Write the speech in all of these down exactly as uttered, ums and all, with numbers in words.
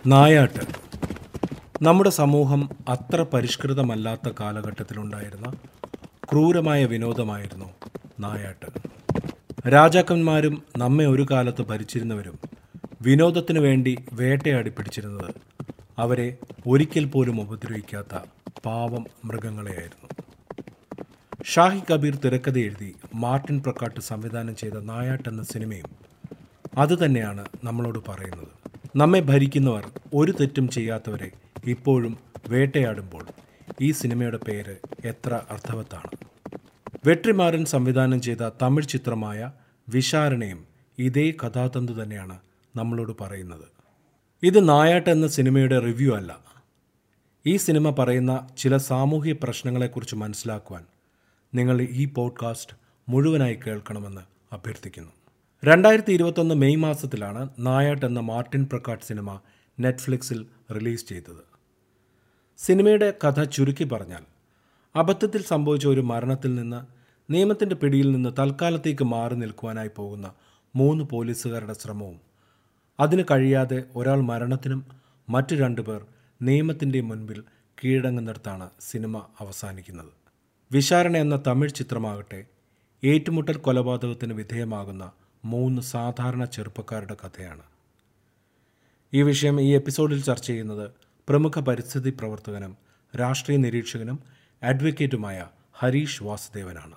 നായാട്ട് നമ്മുടെ സമൂഹം അത്ര പരിഷ്കൃതമല്ലാത്ത കാലഘട്ടത്തിലുണ്ടായിരുന്ന ക്രൂരമായ വിനോദമായിരുന്നു നായാട്ട്. രാജാക്കന്മാരും നമ്മെ ഒരു കാലത്ത് ഭരിച്ചിരുന്നവരും വിനോദത്തിനു വേണ്ടി വേട്ടയാടി പിടിച്ചിരുന്നത് അവരെ ഒരിക്കൽ പോലും ഉപദ്രവിക്കാത്ത പാവം മൃഗങ്ങളെയായിരുന്നു. ഷാഹി കബീർ തിരക്കഥ എഴുതി മാർട്ടിൻ പ്രക്കാട്ട് സംവിധാനം ചെയ്ത നായാട്ട് എന്ന സിനിമയും അതുതന്നെയാണ് നമ്മളോട് പറയുന്നത്. നമ്മെ ഭരിക്കുന്നവർ ഒരു തെറ്റും ചെയ്യാത്തവരെ ഇപ്പോഴും വേട്ടയാടുമ്പോൾ ഈ സിനിമയുടെ പേര് എത്ര അർത്ഥവത്താണ്. വെട്രിമാരൻ സംവിധാനം ചെയ്ത തമിഴ് ചിത്രമായ വിശാരണയും ഇതേ കഥാതന്തു തന്നെയാണ് നമ്മളോട് പറയുന്നത്. ഇത് നായാട്ട് എന്ന സിനിമയുടെ റിവ്യൂ അല്ല. ഈ സിനിമ പറയുന്ന ചില സാമൂഹ്യ പ്രശ്നങ്ങളെക്കുറിച്ച് മനസ്സിലാക്കുവാൻ നിങ്ങൾ ഈ പോഡ്കാസ്റ്റ് മുഴുവനായി കേൾക്കണമെന്ന് അഭ്യർത്ഥിക്കുന്നു. രണ്ടായിരത്തി ഇരുപത്തൊന്ന് മെയ് മാസത്തിലാണ് നായാട്ട് എന്ന മാർട്ടിൻ പ്രക്കാട്ട് സിനിമ നെറ്റ്ഫ്ലിക്സിൽ റിലീസ് ചെയ്തത്. സിനിമയുടെ കഥ ചുരുക്കി പറഞ്ഞാൽ, അബദ്ധത്തിൽ സംഭവിച്ച ഒരു മരണത്തിൽ നിന്ന് നിയമത്തിൻ്റെ പിടിയിൽ നിന്ന് തൽക്കാലത്തേക്ക് മാറി നിൽക്കുവാനായി പോകുന്ന മൂന്ന് പോലീസുകാരുടെ ശ്രമവും അതിന് കഴിയാതെ ഒരാൾ മരണത്തിനും മറ്റു രണ്ടുപേർ നിയമത്തിൻ്റെ മുൻപിൽ കീഴടങ്ങുന്നിടത്താണ് സിനിമ അവസാനിക്കുന്നത്. വിശാരണ എന്ന തമിഴ് ചിത്രമാകട്ടെ ഏറ്റുമുട്ടൽ കൊലപാതകത്തിന് വിധേയമാകുന്ന മൂന്ന് സാധാരണ ചെറുപ്പക്കാരുടെ കഥയാണ്. ഈ വിഷയം ഈ എപ്പിസോഡിൽ ചർച്ച ചെയ്യുന്നത് പ്രമുഖ പരിസ്ഥിതി പ്രവർത്തകനും രാഷ്ട്രീയ നിരീക്ഷകനും അഡ്വക്കേറ്റുമായ ഹരീഷ് വാസുദേവനാണ്.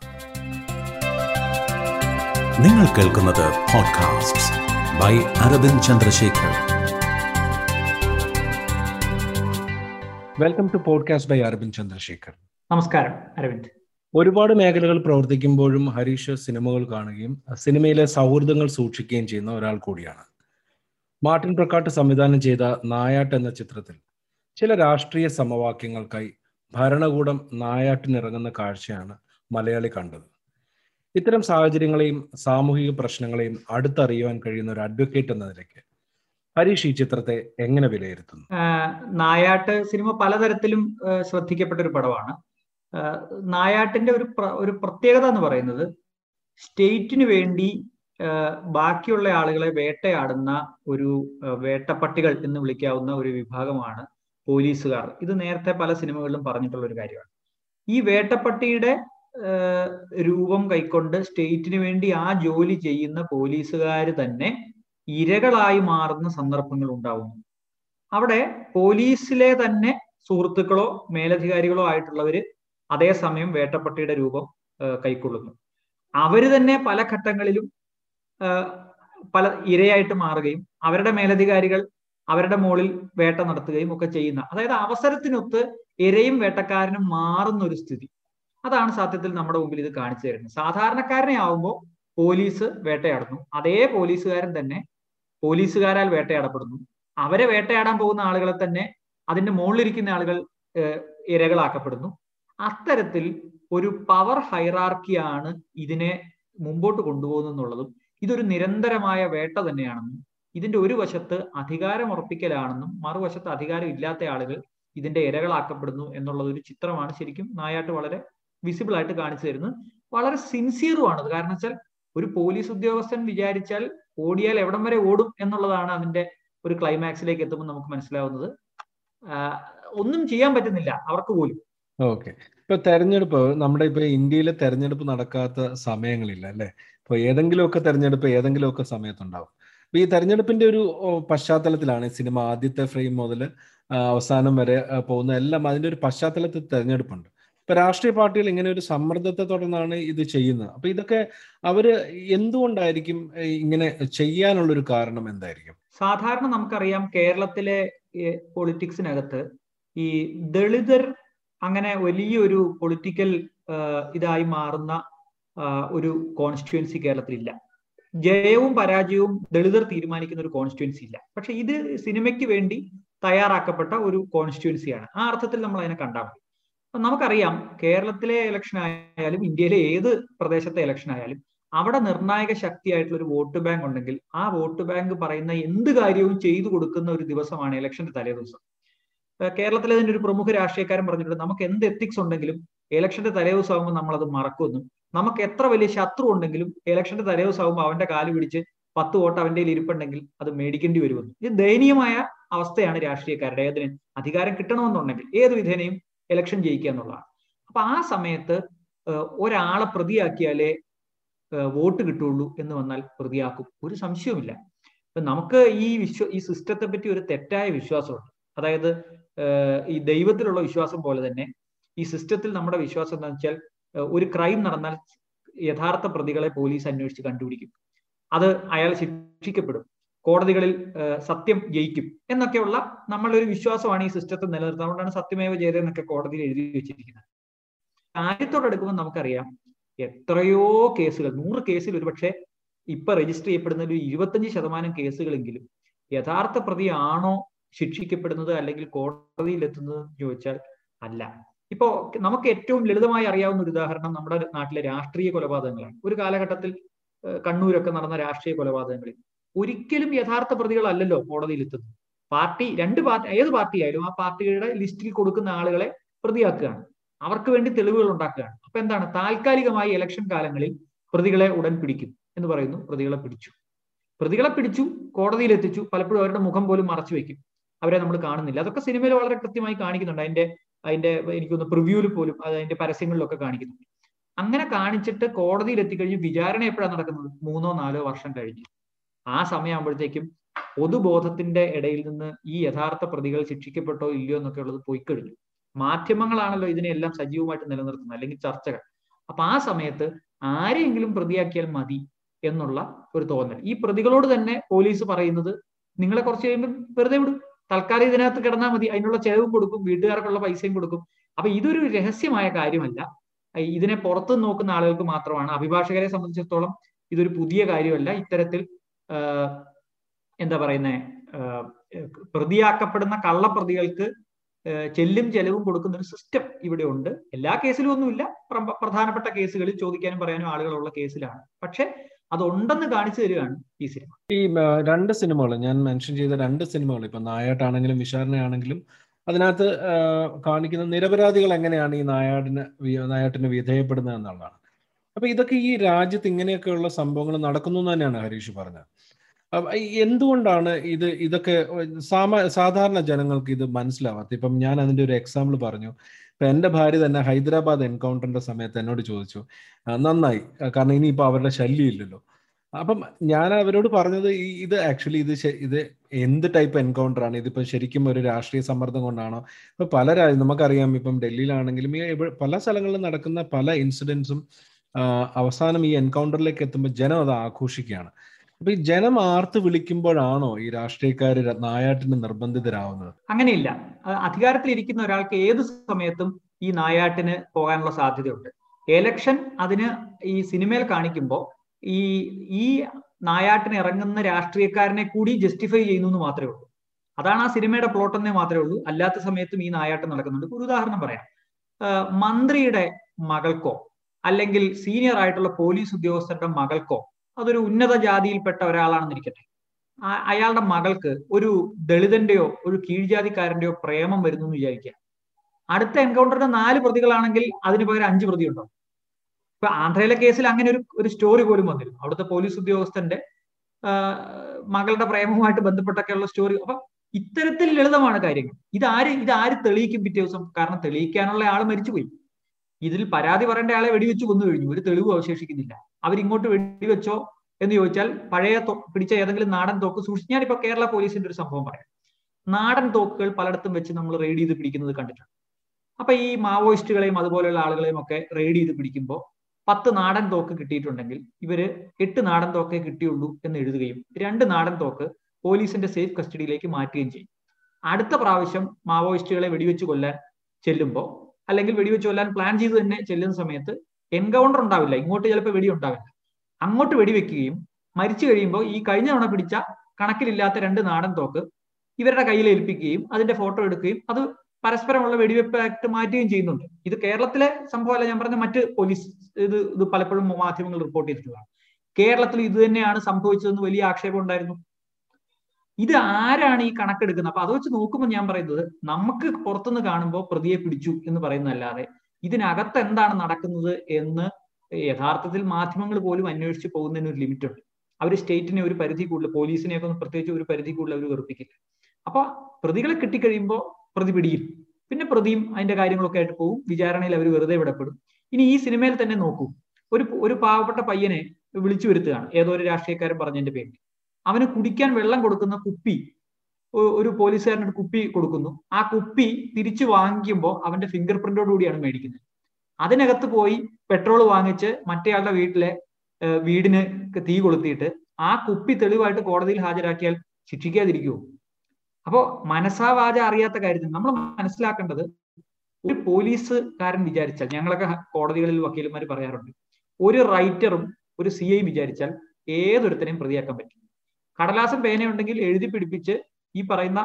നിങ്ങൾ കേൾക്കുന്നത് podcast by Aravind Chandrasekhar. Welcome to podcast by Aravind Chandrasekhar. നമസ്കാരം അരവിന്ദ്. ഒരുപാട് മേഖലകൾ പ്രവർത്തിക്കുമ്പോഴും ഹരീഷ് സിനിമകൾ കാണുകയും സിനിമയിലെ സൗഹൃദങ്ങൾ സൂക്ഷിക്കുകയും ചെയ്യുന്ന ഒരാൾ കൂടിയാണ്. മാർട്ടിൻ പ്രക്കാട്ട് സംവിധാനം ചെയ്ത നായാട്ട് എന്ന ചിത്രത്തിൽ ചില രാഷ്ട്രീയ സമവാക്യങ്ങൾക്കായി ഭരണകൂടം നായാട്ടിനിറങ്ങുന്ന കാഴ്ചയാണ് മലയാളി കണ്ടത്. ഇത്തരം സാഹചര്യങ്ങളെയും സാമൂഹിക പ്രശ്നങ്ങളെയും അടുത്തറിയുവാൻ കഴിയുന്ന ഒരു അഡ്വക്കേറ്റ് എന്ന നിലയ്ക്ക് ഹരീഷ് ഈ ചിത്രത്തെ എങ്ങനെ വിലയിരുത്തുന്നു? നായാട്ട് സിനിമ പലതരത്തിലും ശ്രദ്ധിക്കപ്പെട്ട ഒരു പടമാണ്. നായാട്ടിന്റെ ഒരു ഒരു പ്രത്യേകത എന്ന് പറയുന്നത് സ്റ്റേറ്റിന് വേണ്ടി ബാക്കിയുള്ള ആളുകളെ വേട്ടയാടുന്ന ഒരു വേട്ടപ്പട്ടികൾ എന്ന് വിളിക്കാവുന്ന ഒരു വിഭാഗമാണ് പോലീസുകാർ. ഇത് നേരത്തെ പല സിനിമകളിലും പറഞ്ഞിട്ടുള്ള ഒരു കാര്യമാണ്. ഈ വേട്ടപ്പട്ടിയുടെ രൂപം കൈക്കൊണ്ട് സ്റ്റേറ്റിന് വേണ്ടി ആ ജോലി ചെയ്യുന്ന പോലീസുകാർ തന്നെ ഇരകളായി മാറുന്ന സന്ദർഭങ്ങൾ ഉണ്ടാവുന്നു. അവിടെ പോലീസിലെ തന്നെ സുഹൃത്തുക്കളോ മേലധികാരികളോ ആയിട്ടുള്ളവര് അതേസമയം വേട്ടപ്പട്ടിയുടെ രൂപം കൈക്കൊള്ളുന്നു. അവര് തന്നെ പല ഘട്ടങ്ങളിലും പല ഇരയായിട്ട് മാറുകയും അവരുടെ മേലധികാരികൾ അവരുടെ മുകളിൽ വേട്ട നടത്തുകയും ഒക്കെ ചെയ്യുന്ന, അതായത് അവസരത്തിനൊത്ത് ഇരയും വേട്ടക്കാരനും മാറുന്ന ഒരു സ്ഥിതി. അതാണ് സത്യത്തിൽ നമ്മുടെ മുമ്പിൽ ഇത് കാണിച്ചു തരുന്നത്. സാധാരണക്കാരനെ ആവുമ്പോൾ പോലീസ് വേട്ടയാടുന്നു, അതേ പോലീസുകാരൻ തന്നെ പോലീസുകാരാൽ വേട്ടയാടപ്പെടുന്നു. അവരെ വേട്ടയാടാൻ പോകുന്ന ആളുകളെ തന്നെ അതിന്റെ മുകളിലിരിക്കുന്ന ആളുകൾ ഇരകളാക്കപ്പെടുന്നു. അത്തരത്തിൽ ഒരു പവർ ഹൈറാർക്കിയാണ് ഇതിനെ മുമ്പോട്ട് കൊണ്ടുപോകുന്നുള്ളതും ഇതൊരു നിരന്തരമായ വേട്ട തന്നെയാണെന്നും ഇതിന്റെ ഒരു വശത്ത് അധികാരം ഉറപ്പിക്കലാണെന്നും മറുവശത്ത് അധികാരം ഇല്ലാത്ത ആളുകൾ ഇതിന്റെ ഇരകളാക്കപ്പെടുന്നു എന്നുള്ളത് ഒരു ചിത്രമാണ് ശരിക്കും നായാട്ട് വളരെ വിസിബിൾ ആയിട്ട് കാണിച്ചു തരുന്നത്. വളരെ സിൻസിയറുമാണ്. കാരണം വെച്ചാൽ ഒരു പോലീസ് ഉദ്യോഗസ്ഥൻ വിചാരിച്ചാൽ ഓടിയാൽ എവിടം വരെ ഓടും എന്നുള്ളതാണ് അതിന്റെ ഒരു ക്ലൈമാക്സിലേക്ക് എത്തുമ്പോൾ നമുക്ക് മനസ്സിലാവുന്നത്. ഒന്നും ചെയ്യാൻ പറ്റുന്നില്ല അവർക്ക് പോലും. ഓക്കെ, ഇപ്പൊ തെരഞ്ഞെടുപ്പ്, നമ്മുടെ ഇപ്പൊ ഇന്ത്യയിലെ തെരഞ്ഞെടുപ്പ് നടക്കാത്ത സമയങ്ങളില്ല അല്ലെ? ഇപ്പൊ ഏതെങ്കിലുമൊക്കെ തെരഞ്ഞെടുപ്പ് ഏതെങ്കിലുമൊക്കെ സമയത്തുണ്ടാവും. അപ്പൊ ഈ തെരഞ്ഞെടുപ്പിന്റെ ഒരു പശ്ചാത്തലത്തിലാണ് സിനിമ ആദ്യത്തെ ഫ്രെയിം മുതൽ അവസാനം വരെ പോകുന്ന എല്ലാം അതിന്റെ ഒരു പശ്ചാത്തലത്തിൽ തെരഞ്ഞെടുപ്പുണ്ട്. ഇപ്പൊ രാഷ്ട്രീയ പാർട്ടികൾ ഇങ്ങനെ ഒരു സമ്മർദ്ദത്തെ തുടർന്നാണ് ഇത് ചെയ്യുന്നത്. അപ്പൊ ഇതൊക്കെ അവര് എന്തുകൊണ്ടായിരിക്കും ഇങ്ങനെ ചെയ്യാനുള്ളൊരു കാരണം എന്തായിരിക്കും? സാധാരണ നമുക്കറിയാം കേരളത്തിലെ പൊളിറ്റിക്സിനകത്ത് ഈ ദളിതർ അങ്ങനെ വലിയൊരു പൊളിറ്റിക്കൽ ഇതായി മാറുന്ന ഒരു കോൺസ്റ്റിറ്റ്യുവൻസി കേരളത്തിലില്ല. ജയവും പരാജയവും ദളിതർ തീരുമാനിക്കുന്ന ഒരു കോൺസ്റ്റിറ്റ്യുവൻസി ഇല്ല. പക്ഷെ ഇത് സിനിമയ്ക്ക് വേണ്ടി തയ്യാറാക്കപ്പെട്ട ഒരു കോൺസ്റ്റിറ്റ്യുവൻസിയാണ്. ആ അർത്ഥത്തിൽ നമ്മൾ അതിനെ കണ്ടാൽ മതി. അപ്പൊ നമുക്കറിയാം കേരളത്തിലെ ഇലക്ഷൻ ആയാലും ഇന്ത്യയിലെ ഏത് പ്രദേശത്തെ ഇലക്ഷൻ ആയാലും അവിടെ നിർണായക ശക്തിയായിട്ടുള്ള ഒരു വോട്ട് ബാങ്ക് ഉണ്ടെങ്കിൽ ആ വോട്ട് ബാങ്ക് പറയുന്ന എന്ത് കാര്യവും ചെയ്തു കൊടുക്കുന്ന ഒരു ദിവസമാണ് ഇലക്ഷന്റെ തലേ ദിവസം. കേരളത്തിലെ തന്നെ ഒരു പ്രമുഖ രാഷ്ട്രീയക്കാരൻ പറഞ്ഞിട്ടുണ്ട്, നമുക്ക് എന്ത് എത്തിക്സ് ഉണ്ടെങ്കിലും ഇലക്ഷന്റെ തലേ ദിവസം ആകുമ്പോൾ നമ്മളത് മറക്കുമെന്നും, നമുക്ക് എത്ര വലിയ ശത്രു ഉണ്ടെങ്കിലും ഇലക്ഷന്റെ തലേ ദിവസം ആകുമ്പോൾ അവന്റെ കാല് പിടിച്ച് പത്ത് വോട്ട് അവന്റെ കയ്യിൽ ഇരിപ്പുണ്ടെങ്കിൽ അത് മേടിക്കേണ്ടി വരുമെന്നും. ഇത് ദയനീയമായ അവസ്ഥയാണ് രാഷ്ട്രീയക്കാരുടെ. ഏതിന് അധികാരം കിട്ടണമെന്നുണ്ടെങ്കിൽ ഏത് വിധേനയും ഇലക്ഷൻ ജയിക്കുക എന്നുള്ളതാണ്. അപ്പൊ ആ സമയത്ത് ഒരാളെ പ്രതിയാക്കിയാലേ വോട്ട് കിട്ടുള്ളൂ എന്ന് വന്നാൽ പ്രതിയാക്കും, ഒരു സംശയവുമില്ല. ഇപ്പൊ നമുക്ക് ഈ വിശ്വ ഈ സിസ്റ്റത്തെ പറ്റി ഒരു തെറ്റായ വിശ്വാസമുണ്ട്. അതായത് ഈ ദൈവത്തിലുള്ള വിശ്വാസം പോലെ തന്നെ ഈ സിസ്റ്റത്തിൽ നമ്മുടെ വിശ്വാസം എന്താണെന്ന് വെച്ചാൽ ഒരു ക്രൈം നടന്നാൽ യഥാർത്ഥ പ്രതികളെ പോലീസ് അന്വേഷിച്ച് കണ്ടുപിടിക്കും, അത് അയാൾ ശിക്ഷിക്കപ്പെടും, കോടതികളിൽ സത്യം ജയിക്കും എന്നൊക്കെയുള്ള നമ്മളൊരു വിശ്വാസമാണ് ഈ സിസ്റ്റത്തെ നിലനിർത്തുന്നത്. അതുകൊണ്ടാണ് സത്യമേവ ജയതേ എന്നൊക്കെ കോടതിയിൽ എഴുതി വെച്ചിരിക്കുന്നത്. കാര്യത്തോടെടുക്കുമ്പോൾ നമുക്കറിയാം എത്രയോ കേസുകൾ, നൂറ് കേസിൽ ഒരുപക്ഷെ ഇപ്പൊ രജിസ്റ്റർ ചെയ്യപ്പെടുന്ന ഒരു ഇരുപത്തഞ്ച് ശതമാനം കേസുകളെങ്കിലും യഥാർത്ഥ പ്രതിയാണോ ശിക്ഷിക്കപ്പെടുന്നത് അല്ലെങ്കിൽ കോടതിയിൽ എത്തുന്നത് ചോദിച്ചാൽ അല്ല. ഇപ്പോ നമുക്ക് ഏറ്റവും ലളിതമായി അറിയാവുന്ന ഒരു ഉദാഹരണം നമ്മുടെ നാട്ടിലെ രാഷ്ട്രീയ കൊലപാതകങ്ങളാണ്. ഒരു കാലഘട്ടത്തിൽ കണ്ണൂരൊക്കെ നടന്ന രാഷ്ട്രീയ കൊലപാതകങ്ങളിൽ ഒരിക്കലും യഥാർത്ഥ പ്രതികളല്ലല്ലോ കോടതിയിൽ എത്തുന്നത്. പാർട്ടി രണ്ട് പാർട്ടി ഏത് പാർട്ടി ആയാലും ആ പാർട്ടിയുടെ ലിസ്റ്റിൽ കൊടുക്കുന്ന ആളുകളെ പ്രതിയാക്കുകയാണ്, അവർക്ക് വേണ്ടി തെളിവുകൾ ഉണ്ടാക്കുകയാണ്. അപ്പൊ എന്താണ്, താൽക്കാലികമായി ഇലക്ഷൻ കാലങ്ങളിൽ പ്രതികളെ ഉടൻ പിടിക്കും എന്ന് പറയുന്നു. പ്രതികളെ പിടിച്ചു പ്രതികളെ പിടിച്ചു കോടതിയിൽ എത്തിച്ചു, പലപ്പോഴും അവരുടെ മുഖം പോലും മറച്ചു വെക്കും, അവരെ നമ്മൾ കാണുന്നില്ല. അതൊക്കെ സിനിമയിൽ വളരെ കൃത്യമായി കാണിക്കുന്നുണ്ട്. അതിന്റെ അതിന്റെ എനിക്കൊന്ന് പ്രിവ്യൂവിൽ പോലും അത് അതിന്റെ പരസ്യങ്ങളിലൊക്കെ കാണിക്കുന്നുണ്ട്. അങ്ങനെ കാണിച്ചിട്ട് കോടതിയിൽ എത്തിക്കഴിഞ്ഞ് വിചാരണ എപ്പോഴാണ് നടക്കുന്നത്? മൂന്നോ നാലോ വർഷം കഴിഞ്ഞ്. ആ സമയമാകുമ്പോഴത്തേക്കും പൊതുബോധത്തിന്റെ ഇടയിൽ നിന്ന് ഈ യഥാർത്ഥ പ്രതികൾ ശിക്ഷിക്കപ്പെട്ടോ ഇല്ലയോ എന്നൊക്കെ ഉള്ളത് പോയി കഴിഞ്ഞു. മാധ്യമങ്ങളാണല്ലോ ഇതിനെല്ലാം സജീവമായിട്ട് നിലനിർത്തുന്നത്, അല്ലെങ്കിൽ ചർച്ചകൾ. അപ്പൊ ആ സമയത്ത് ആരെയെങ്കിലും പ്രതിയാക്കിയാൽ മതി എന്നുള്ള ഒരു തോന്നൽ ഈ പ്രതികളോട് തന്നെ പോലീസ് പറയുന്നത്, നിങ്ങളെ കുറച്ച് കഴിയുമ്പോൾ വെറുതെ വിടും, തൽക്കാലം ഇതിനകത്ത് കിടന്നാൽ മതി, അതിനുള്ള ചെലവും കൊടുക്കും, വീട്ടുകാർക്കുള്ള പൈസയും കൊടുക്കും. അപ്പൊ ഇതൊരു രഹസ്യമായ കാര്യമല്ല, ഇതിനെ പുറത്തു നോക്കുന്ന ആളുകൾക്ക് മാത്രമാണ്. അഭിഭാഷകരെ സംബന്ധിച്ചിടത്തോളം ഇതൊരു പുതിയ കാര്യമല്ല. ഇത്തരത്തിൽ എന്താ പറയുന്നത്, പ്രതിയാക്കപ്പെടുന്ന കള്ളപ്രതികൾക്ക് ചെല്ലും ചെലവും കൊടുക്കുന്ന ഒരു സിസ്റ്റം ഇവിടെ ഉണ്ട്. എല്ലാ കേസിലും ഒന്നുമില്ല, പ്രധാനപ്പെട്ട കേസുകളിൽ ചോദിക്കാനും പറയാനും ആളുകളുള്ള കേസിലാണ്. പക്ഷെ അതുണ്ടെന്ന് കാണിച്ചു തരികയാണ് ഈ സിനിമ. ഈ രണ്ട് സിനിമകൾ ഞാൻ മെൻഷൻ ചെയ്ത രണ്ട് സിനിമകൾ, ഇപ്പൊ നായാട്ടാണെങ്കിലും വിചാരണയാണെങ്കിലും, അതിനകത്ത് കാണിക്കുന്ന നിരപരാധികൾ എങ്ങനെയാണ് ഈ നായാടിന് നായാട്ടിന് വിധേയപ്പെടുന്നത് എന്നുള്ളതാണ്. അപ്പൊ ഇതൊക്കെ ഈ രാജ്യത്ത് ഇങ്ങനെയൊക്കെയുള്ള സംഭവങ്ങൾ നടക്കുന്നു എന്ന് തന്നെയാണ് ഹരീഷ് പറഞ്ഞത്. എന്തുകൊണ്ടാണ് ഇത് ഇതൊക്കെ സാമാ സാധാരണ ജനങ്ങൾക്ക് ഇത് മനസ്സിലാവാത്ത? ഇപ്പം ഞാൻ അതിൻ്റെ ഒരു എക്സാമ്പിൾ പറഞ്ഞു. ഇപ്പം എൻ്റെ ഭാര്യ തന്നെ ഹൈദരാബാദ് എൻകൗണ്ടറിൻ്റെ സമയത്ത് എന്നോട് ചോദിച്ചു, നന്നായി, കാരണം ഇനിയിപ്പോൾ അവരുടെ ശല്യം ഇല്ലല്ലോ. അപ്പം ഞാൻ അവരോട് പറഞ്ഞത് ഈ ഇത് ആക്ച്വലി ഇത് ഇത് എന്ത് ടൈപ്പ് എൻകൗണ്ടർ ആണ്? ഇതിപ്പോൾ ശരിക്കും ഒരു രാഷ്ട്രീയ സമ്മർദ്ദം കൊണ്ടാണോ? ഇപ്പം പല രാജ്യം നമുക്കറിയാം, ഇപ്പം ഡൽഹിയിലാണെങ്കിലും ഈ പല സ്ഥലങ്ങളിലും നടക്കുന്ന പല ഇൻസിഡൻസും അവസാനം ഈ എൻകൗണ്ടറിലേക്ക് എത്തുമ്പോൾ ജനം അത് ആഘോഷിക്കുകയാണ്. അപ്പൊ ഈ ജനം ആർത്ത് വിളിക്കുമ്പോഴാണോ ഈ രാഷ്ട്രീയക്കാര് നായാട്ടിന് നിർബന്ധിതരാവുന്നത്? അങ്ങനെയില്ല. അധികാരത്തിലിരിക്കുന്ന ഒരാൾക്ക് ഏത് സമയത്തും ഈ നായാട്ടിന് പോകാനുള്ള സാധ്യതയുണ്ട്. എലക്ഷൻ അതിന് ഈ സിനിമയിൽ കാണിക്കുമ്പോൾ ഈ ഈ നായാട്ടിന് ഇറങ്ങുന്ന രാഷ്ട്രീയക്കാരനെ കൂടി ജസ്റ്റിഫൈ ചെയ്യുന്നു എന്ന് മാത്രമേ ഉള്ളൂ. അതാണ് ആ സിനിമയുടെ പ്ലോട്ട് എന്നേ മാത്രമേ ഉള്ളൂ. അല്ലാത്ത സമയത്തും ഈ നായാട്ടം നടക്കുന്നുണ്ട്. ഒരു ഉദാഹരണം പറയാം. മന്ത്രിയുടെ മകൾക്കോ അല്ലെങ്കിൽ സീനിയർ ആയിട്ടുള്ള പോലീസ് ഉദ്യോഗസ്ഥരുടെ മകൾക്കോ, അതൊരു ഉന്നത ജാതിയിൽപ്പെട്ട ഒരാളാണെന്നിരിക്കട്ടെ, അയാളുടെ മകൾക്ക് ഒരു ദളിതന്റെയോ ഒരു കീഴ്ജാതിക്കാരന്റെയോ പ്രേമം വരുന്നു എന്ന് വിചാരിക്കുക. അടുത്ത എൻകൗണ്ടറിന്റെ നാല് പ്രതികളാണെങ്കിൽ അതിന് പകരം അഞ്ച് പ്രതി ഉണ്ടാവും. ഇപ്പൊ ആന്ധ്രയിലെ കേസിൽ അങ്ങനെ ഒരു ഒരു സ്റ്റോറി പോലും വന്നിരുന്നു. അവിടുത്തെ പോലീസ് ഉദ്യോഗസ്ഥന്റെ മകളുടെ പ്രേമവുമായിട്ട് ബന്ധപ്പെട്ടൊക്കെയുള്ള സ്റ്റോറി. അപ്പൊ ഇത്തരത്തിൽ ലളിതമാണ് കാര്യങ്ങൾ. ഇതാര് ഇതാര് തെളിയിക്കും പിറ്റേ ദിവസം? കാരണം തെളിയിക്കാനുള്ള ആൾ മരിച്ചുപോയി. ഇതിൽ പരാതി പറയേണ്ട ആളെ വെടിവെച്ച് കൊന്നു കഴിഞ്ഞു, ഒരു തെളിവും അവശേഷിക്കുന്നില്ല. അവരിങ്ങോട്ട് വെടിവെച്ചോ എന്ന് ചോദിച്ചാൽ പഴയ പിടിച്ച ഏതെങ്കിലും നാടൻ തോക്ക് സൂക്ഷിച്ച്, ഞാനിപ്പോ കേരള പോലീസിന്റെ ഒരു സംഭവം പറയാം. നാടൻ തോക്കുകൾ പലയിടത്തും വെച്ച് നമ്മൾ റെയ്ഡ് ചെയ്ത് പിടിക്കുന്നത് കണ്ടിട്ടുണ്ട്. അപ്പൊ ഈ മാവോയിസ്റ്റുകളെയും അതുപോലെയുള്ള ആളുകളെയും ഒക്കെ റെയ്ഡ് ചെയ്ത് പിടിക്കുമ്പോൾ പത്ത് നാടൻ തോക്ക് കിട്ടിയിട്ടുണ്ടെങ്കിൽ ഇവര് എട്ട് നാടൻ തോക്കേ കിട്ടിയുള്ളൂ എന്ന് എഴുതുകയും രണ്ട് നാടൻ തോക്ക് പോലീസിന്റെ സേഫ് കസ്റ്റഡിയിലേക്ക് മാറ്റുകയും ചെയ്യും. അടുത്ത പ്രാവശ്യം മാവോയിസ്റ്റുകളെ വെടിവെച്ച് കൊല്ലാൻ ചെല്ലുമ്പോൾ, അല്ലെങ്കിൽ വെടിവെച്ച് കൊല്ലാൻ പ്ലാൻ ചെയ്ത് തന്നെ ചെല്ലുന്ന സമയത്ത് എൻകൗണ്ടർ ഉണ്ടാവില്ല, ഇങ്ങോട്ട് ചിലപ്പോൾ വെടി ഉണ്ടാവില്ല. അങ്ങോട്ട് വെടിവെക്കുകയും മരിച്ചു കഴിയുമ്പോൾ ഈ കഴിഞ്ഞ തവണ പിടിച്ച കണക്കിലില്ലാത്ത രണ്ട് നാടൻ തോക്ക് ഇവരുടെ കയ്യിൽ ഏൽപ്പിക്കുകയും അതിന്റെ ഫോട്ടോ എടുക്കുകയും അത് പരസ്പരമുള്ള വെടിവെപ്പായിട്ട് മാറ്റുകയും ചെയ്യുന്നുണ്ട്. ഇത് കേരളത്തിലെ സംഭവമല്ല, ഞാൻ പറഞ്ഞ മറ്റ് പോലീസ് ഇത് ഇത് പലപ്പോഴും മാധ്യമങ്ങൾ റിപ്പോർട്ട് ചെയ്തിട്ടുള്ളതാണ്. കേരളത്തിൽ ഇത് തന്നെയാണ് സംഭവിച്ചതെന്ന് വലിയ ആക്ഷേപം ഉണ്ടായിരുന്നു. ഇത് ആരാണ് ഈ കണക്കെടുക്കുന്നത്? അപ്പൊ അത് വെച്ച് നോക്കുമ്പോൾ ഞാൻ പറയുന്നത്, നമുക്ക് പുറത്തുനിന്ന് കാണുമ്പോൾ പ്രതിയെ പിടിച്ചു എന്ന് പറയുന്നതല്ലാതെ ഇതിനകത്ത് എന്താണ് നടക്കുന്നത് എന്ന് യഥാർത്ഥത്തിൽ മാധ്യമങ്ങൾ പോലും അന്വേഷിച്ച് പോകുന്നതിന് ഒരു ലിമിറ്റ് ഉണ്ട്. അവർ സ്റ്റേറ്റിനെ ഒരു പരിധി കൂടുതൽ, പോലീസിനെയൊക്കെ പ്രത്യേകിച്ച് ഒരു പരിധി കൂടുതൽ അവർ വെറുപ്പിക്കില്ല. അപ്പൊ പ്രതികളെ കിട്ടിക്കഴിയുമ്പോൾ പ്രതി പിടിയിൽ, പിന്നെ പ്രതിയും അതിന്റെ കാര്യങ്ങളൊക്കെ ആയിട്ട് പോകും. വിചാരണയിൽ അവർ വെറുതെ വിടപ്പെടും. ഇനി ഈ സിനിമയിൽ തന്നെ നോക്കൂ, ഒരു ഒരു പാവപ്പെട്ട പയ്യനെ വിളിച്ചു വരുത്തുകയാണ് ഏതോ ഒരു രാഷ്ട്രീയക്കാരൻ പറഞ്ഞതിന്റെ പേരിൽ. അവന് കുടിക്കാൻ വെള്ളം കൊടുക്കുന്ന കുപ്പി ഒരു പോലീസുകാരനോട് കുപ്പി കൊടുക്കുന്നു. ആ കുപ്പി തിരിച്ചു വാങ്ങിക്കുമ്പോൾ അവന്റെ ഫിംഗർ പ്രിന്റോട് കൂടിയാണ് മേടിക്കുന്നത്. അതിനകത്ത് പോയി പെട്രോൾ വാങ്ങിച്ച് മറ്റേയാളുടെ വീട്ടിലെ വീടിന് തീ കൊളുത്തിയിട്ട് ആ കുപ്പി തെളിവായിട്ട് കോടതിയിൽ ഹാജരാക്കിയാൽ ശിക്ഷിക്കാതിരിക്കുമോ? അപ്പോ മനസാവാച അറിയാത്ത കാര്യത്തിൽ നമ്മൾ മനസ്സിലാക്കേണ്ടത്, ഒരു പോലീസുകാരൻ വിചാരിച്ചാൽ, ഞങ്ങളൊക്കെ കോടതികളിൽ വക്കീലന്മാർ പറയാറുണ്ട്, ഒരു റൈറ്ററും ഒരു സി ഐ വിചാരിച്ചാൽ ഏതൊരുത്തനെയും പ്രതിയാക്കാൻ പറ്റും. കടലാസം പേനയുണ്ടെങ്കിൽ എഴുതി പിടിപ്പിച്ച് ഈ പറയുന്ന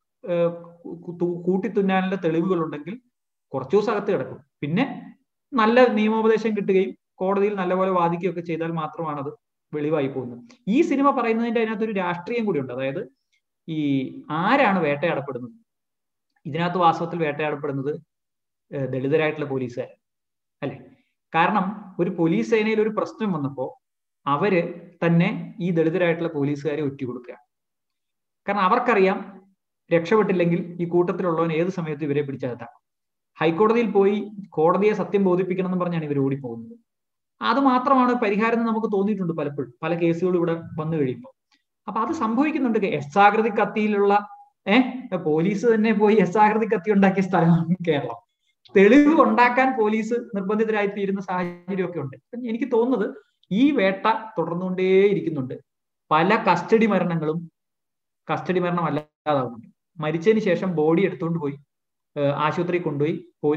കൂട്ടിത്തുന്നാനുള്ള തെളിവുകൾ ഉണ്ടെങ്കിൽ കുറച്ചു ദിവസം അകത്ത് കിടക്കും. പിന്നെ നല്ല നിയമോപദേശം കിട്ടുകയും കോടതിയിൽ നല്ലപോലെ വാദിക്കുകയൊക്കെ ചെയ്താൽ മാത്രമാണ് അത് വെളിവായി പോകുന്നത്. ഈ സിനിമ പറയുന്നതിന്റെ അതിനകത്തൊരു രാഷ്ട്രീയം കൂടിയുണ്ട്. അതായത് ഈ ആരാണ് വേട്ടയാടപ്പെടുന്നത്? ഇതിനകത്ത് വാസ്തവത്തിൽ വേട്ടയാടപ്പെടുന്നത് ദളിതരായിട്ടുള്ള പോലീസുകാർ അല്ലെ? കാരണം ഒരു പോലീസ് സേനയിൽ ഒരു പ്രശ്നം വന്നപ്പോൾ അവര് തന്നെ ഈ ദളിതരായിട്ടുള്ള പോലീസുകാരെ ഒറ്റുകൊടുക്കുക. കാരണം അവർക്കറിയാം രക്ഷപ്പെട്ടില്ലെങ്കിൽ ഈ കൂട്ടത്തിലുള്ളവൻ ഏത് സമയത്ത് ഇവരെ പിടിച്ചകത്താം. ഹൈക്കോടതിയിൽ പോയി കോടതിയെ സത്യം ബോധിപ്പിക്കണം എന്ന് പറഞ്ഞാണ് ഇവർ ഓടിപ്പോകുന്നത്. അത് മാത്രമാണ് പരിഹാരം എന്ന് നമുക്ക് തോന്നിയിട്ടുണ്ട് പലപ്പോഴും, പല കേസുകളും ഇവിടെ വന്നു കഴിയുമ്പോൾ. അപ്പൊ അത് സംഭവിക്കുന്നുണ്ട്. എസ് ആകൃതി കത്തിയിലുള്ള ഏഹ് പോലീസ് തന്നെ പോയി എസ് ആകൃതി കത്തി ഉണ്ടാക്കിയ സ്ഥലമാണ് കേരളം. തെളിവ് ഉണ്ടാക്കാൻ പോലീസ് നിർബന്ധിതരായി തീരുന്ന സാഹചര്യമൊക്കെ ഉണ്ട്. എനിക്ക് തോന്നുന്നത് ഈ വേട്ട തുടർന്നുകൊണ്ടേയിരിക്കുന്നുണ്ട്. പല കസ്റ്റഡി മരണങ്ങളും കസ്റ്റഡി മരണം അല്ലാതാവുന്നുണ്ട്. മരിച്ചതിന് ശേഷം ബോഡി എടുത്തുകൊണ്ട് പോയി ആശുപത്രി കൊണ്ടുപോയി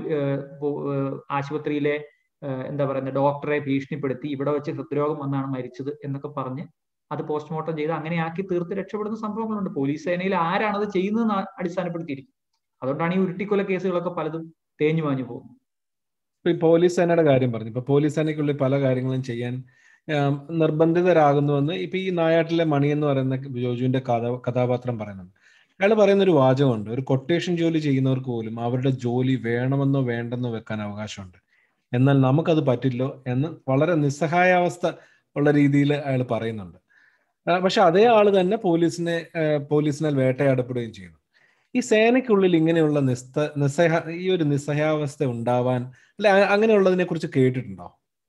ആശുപത്രിയിലെ എന്താ പറയുന്നത് ഡോക്ടറെ ഭീഷണിപ്പെടുത്തി ഇവിടെ വെച്ച് ഹൃദ്രോഗം വന്നാണ് മരിച്ചത് എന്നൊക്കെ പറഞ്ഞ് അത് പോസ്റ്റ്മോർട്ടം ചെയ്ത് അങ്ങനെ ആക്കി തീർത്ത് രക്ഷപ്പെടുന്ന സംഭവങ്ങളുണ്ട്. പോലീസ് സേനയിൽ ആരാണത് ചെയ്യുന്നതെന്ന് അടിസ്ഥാനപ്പെടുത്തിയിരിക്കും. അതുകൊണ്ടാണ് ഈ ഉരുട്ടിക്കൊല കേസുകളൊക്കെ പലതും തേഞ്ഞു മാഞ്ഞു പോകുന്നത്. ഇപ്പൊ ഈ പോലീസ് സേനയുടെ കാര്യം പറഞ്ഞു. ഇപ്പൊ പോലീസ് സേനയ്ക്കുള്ളിൽ പല കാര്യങ്ങളും ചെയ്യാൻ നിർബന്ധിതരാകുന്നുവെന്ന് ഇപ്പൊ ഈ നായാട്ടിലെ മണി എന്ന് പറയുന്ന ജോജുവിന്റെ കഥ കഥാപാത്രം പറയുന്നുണ്ട്. അയാൾ പറയുന്ന ഒരു വാചകമുണ്ട്, ഒരു കൊട്ടേഷൻ ജോലി ചെയ്യുന്നവർക്ക് പോലും അവരുടെ ജോലി വേണമെന്നോ വേണ്ടെന്നോ വെക്കാൻ അവകാശമുണ്ട്, എന്നാൽ നമുക്കത് പറ്റില്ലോ എന്ന് വളരെ നിസ്സഹായാവസ്ഥ ഉള്ള രീതിയിൽ അയാൾ പറയുന്നുണ്ട്. പക്ഷെ അതേ ആള് തന്നെ പോലീസിനെ പോലീസിനാൽ വേട്ടയാടപ്പെടുകയും ചെയ്യുന്നു. ഈ സേനയ്ക്കുള്ളിൽ ഇങ്ങനെയുള്ള നിസ്ത നിസ്സഹ ഈ ഒരു നിസ്സഹായാവസ്ഥ ഉണ്ടാവാൻ അല്ലെ അങ്ങനെയുള്ളതിനെ കുറിച്ച് കേട്ടിട്ടുണ്ടോ?